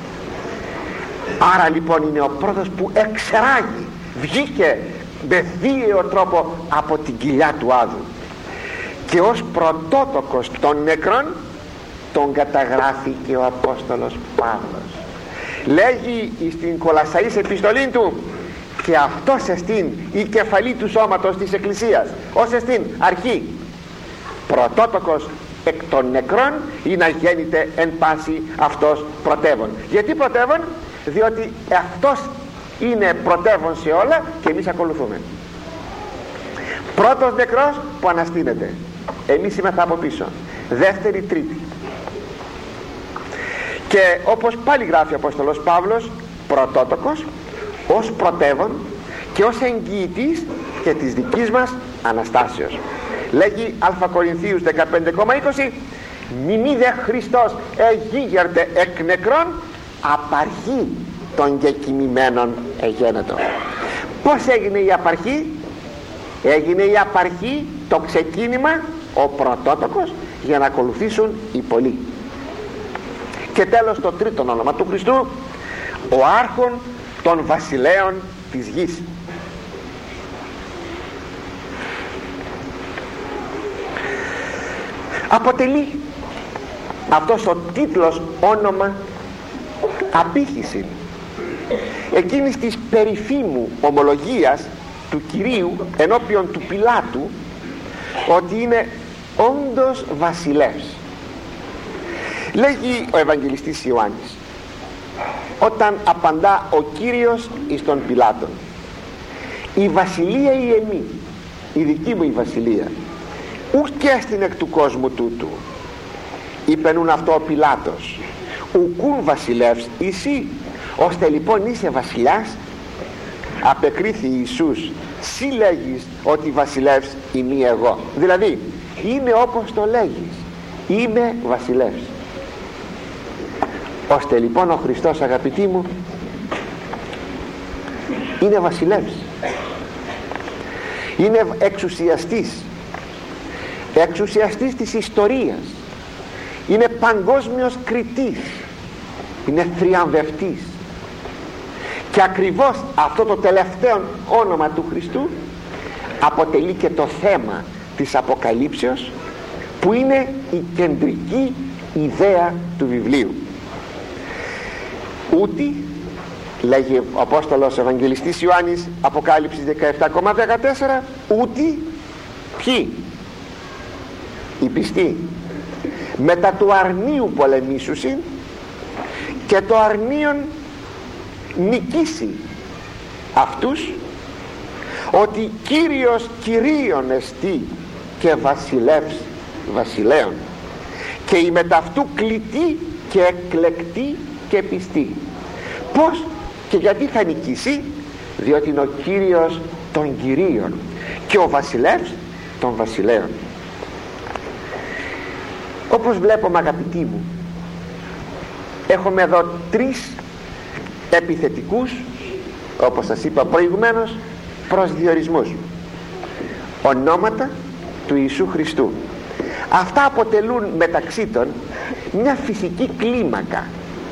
Άρα λοιπόν είναι ο πρώτος που εξεράγει, βγήκε με βίαιο τρόπο από την κοιλιά του άδου, και ως πρωτότοκος των νεκρών τον καταγράφει και ο Απόστολος Παύλος. Λέγει στην Κολασσαής επιστολή του, και αυτός εστίν η κεφαλή του σώματος της Εκκλησίας, ως εστίν αρχή, πρωτότοκος εκ των νεκρών, ή να γέννηται εν πάση αυτός πρωτεύων. Γιατί πρωτεύων? Διότι αυτός είναι πρωτεύων σε όλα και εμείς ακολουθούμε. Πρώτος νεκρός που αναστήνεται, εμείς είμαστε από πίσω, δεύτερη, τρίτη. Και όπως πάλι γράφει ο Απόστολος Παύλος, πρωτότοκος ως πρωτεύων και ως εγγυητής και της δικής μας Αναστάσεως. Λέγει Α Κορινθίους 15,20, μην είδε Χριστός εγίγερτε εκ νεκρών, απαρχή των κεκοιμημένων εγένετο. Πώς έγινε η απαρχή? Έγινε η απαρχή, το ξεκίνημα, ο πρωτότοκος, για να ακολουθήσουν οι πολλοί. Και τέλος το τρίτο όνομα του Χριστού, ο άρχον των βασιλέων της γης. Αποτελεί αυτός ο τίτλος όνομα απήχηση εκείνης της περίφημου ομολογίας του Κυρίου ενώπιον του Πιλάτου, ότι είναι όντως βασιλεύς. Λέγει ο Ευαγγελιστής Ιωάννης, όταν απαντά ο Κύριος εις τον Πιλάτον, η βασιλεία η εμή, η δική μου η βασιλεία, ουκ και στην εκ του κόσμου τούτου, είπενουν αυτό ο Πιλάτος, ουκούν βασιλεύς εσύ, ώστε λοιπόν είσαι βασιλιάς? Απεκρίθη Ιησούς, σύ λέγεις ότι βασιλεύς ημί εγώ. Δηλαδή είναι όπως το λέγεις, είμαι βασιλεύς. Ώστε λοιπόν ο Χριστός, αγαπητοί μου, είναι βασιλεύς, είναι εξουσιαστής της ιστορίας, είναι παγκόσμιος κριτής, είναι θριαμβευτής. Και ακριβώς αυτό το τελευταίο όνομα του Χριστού αποτελεί και το θέμα της Αποκαλύψεως, που είναι η κεντρική ιδέα του βιβλίου. Ούτι, λέγει ο Απόστολος Ευαγγελιστής Ιωάννης, Αποκάλυψης 17,14, ούτι ποιοι? Οι πιστοί. μετά του αρνίου πολεμήσουσιν και το αρνίον νικήσει αυτούς, ότι Κύριος Κυρίων εστί και βασιλεύς βασιλέων, και η μεταυτού κλητή και εκλεκτή και πιστή. Πώς και γιατί θα νικήσει? Διότι είναι ο Κύριος των Κυρίων και ο βασιλεύς των βασιλέων. Όπως βλέπουμε, αγαπητοί μου, έχουμε εδώ τρεις επιθετικούς, όπως σας είπα προηγουμένως, προσδιορισμούς: ονόματα του Ιησού Χριστού. Αυτά αποτελούν μεταξύ των μια φυσική κλίμακα.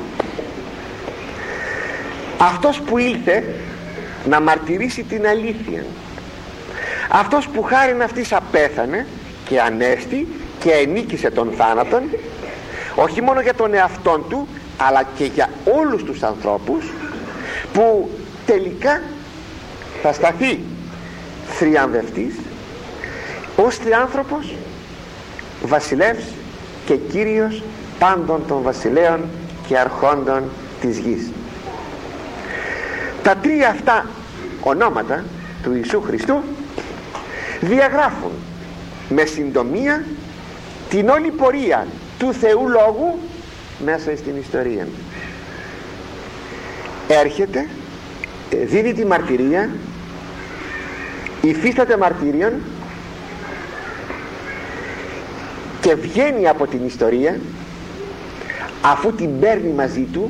Αυτός που ήλθε να μαρτυρήσει την αλήθεια, αυτός που χάριν αυτής απέθανε και ανέστη και ενίκησε τον θάνατον, όχι μόνο για τον εαυτόν του αλλά και για όλους τους ανθρώπους, που τελικά θα σταθεί θριαμβευτής ως θριάνθρωπος, βασιλεύς και Κύριος πάντων των βασιλέων και αρχόντων της γης. Τα τρία αυτά ονόματα του Ιησού Χριστού διαγράφουν με συντομία την όλη πορεία του Θεού Λόγου μέσα στην ιστορία. Έρχεται, δίνει τη μαρτυρία, υφίσταται μαρτύριον και βγαίνει από την ιστορία, αφού την παίρνει μαζί του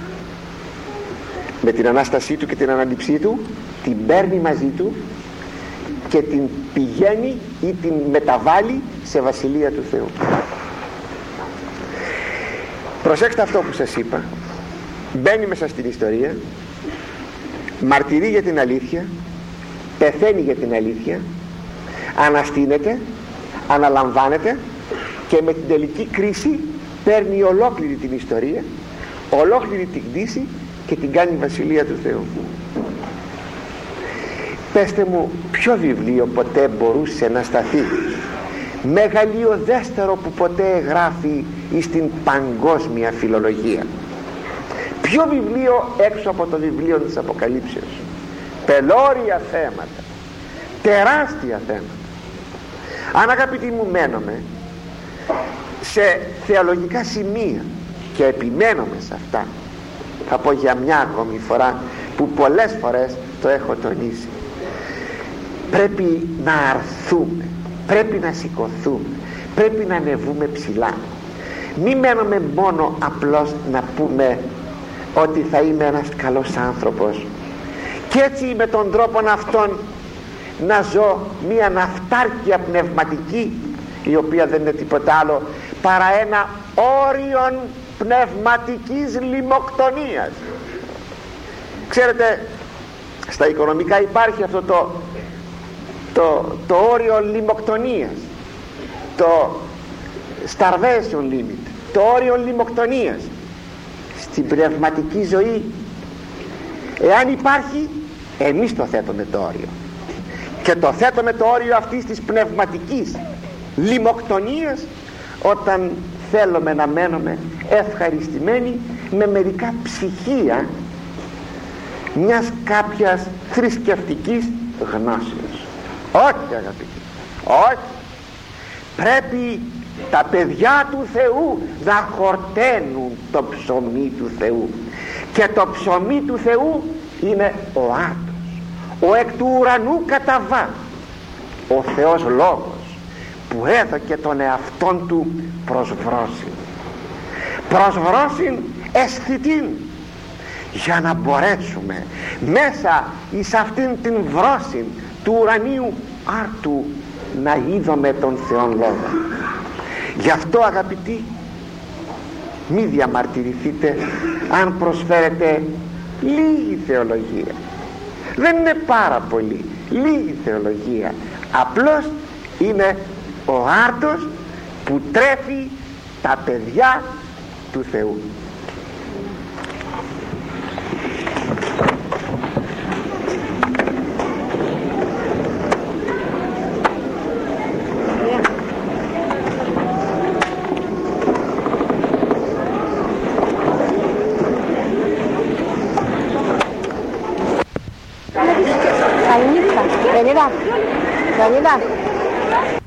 με την Ανάστασή του και την ανάληψή του, την παίρνει μαζί του και την πηγαίνει ή την μεταβάλλει σε βασιλεία του Θεού. Προσέξτε αυτό που σας είπα: μπαίνει μέσα στην ιστορία, μαρτυρεί για την αλήθεια, πεθαίνει για την αλήθεια, αναστήνεται, αναλαμβάνεται και με την τελική κρίση παίρνει ολόκληρη την ιστορία, ολόκληρη την κτήση και την κάνει βασιλεία του Θεού. Πέστε μου, ποιο βιβλίο ποτέ μπορούσε να σταθεί μεγαλειωδέστερο που ποτέ γράφει στην παγκόσμια φιλολογία? Ποιο βιβλίο έξω από το βιβλίο της Αποκαλύψεως? Πελώρια θέματα, τεράστια θέματα. Αν, αγαπητοί μου, μένουμε σε θεολογικά σημεία και επιμένουμε σε αυτά, θα πω για μια ακόμη φορά που πολλές φορές το έχω τονίσει: πρέπει να αρθούμε, πρέπει να σηκωθούμε, πρέπει να ανεβούμε ψηλά. Μη μένουμε μόνο απλώς να πούμε ότι θα είμαι ένας καλός άνθρωπος και έτσι με τον τρόπο αυτόν να ζω μια ναυτάρκεια πνευματική, η οποία δεν είναι τίποτα άλλο παρά ένα όριον πνευματικής λιμοκτονίας. Ξέρετε, στα οικονομικά υπάρχει αυτό το όριο λιμοκτονίας, το starvation limit, το όριο λιμοκτονίας. Στην πνευματική ζωή, εάν υπάρχει, εμείς το θέτουμε το όριο, και το θέτουμε το όριο αυτής της πνευματικής λιμοκτονίας όταν θέλουμε να μένουμε ευχαριστημένοι με μερικά ψυχία μιας κάποιας θρησκευτικής γνώσεως. Όχι, αγαπητοί, όχι. Πρέπει τα παιδιά του Θεού να χορταίνουν το ψωμί του Θεού, και το ψωμί του Θεού είναι ο άρτος, ο εκ του ουρανού καταβά, ο Θεός Λόγος, που έδωκε τον εαυτόν του προσβρόσιν αισθητήν, για να μπορέσουμε μέσα εις αυτήν την βρώση του ουρανίου άρτου να είδουμε τον Θεόν Λόγο. Γι' αυτό, αγαπητοί, μη διαμαρτυρηθείτε αν προσφέρετε λίγη θεολογία. Δεν είναι πάρα πολύ, λίγη θεολογία. Απλώς είναι ο άρτος που τρέφει τα παιδιά του Θεού. Καληνύχτα. 50.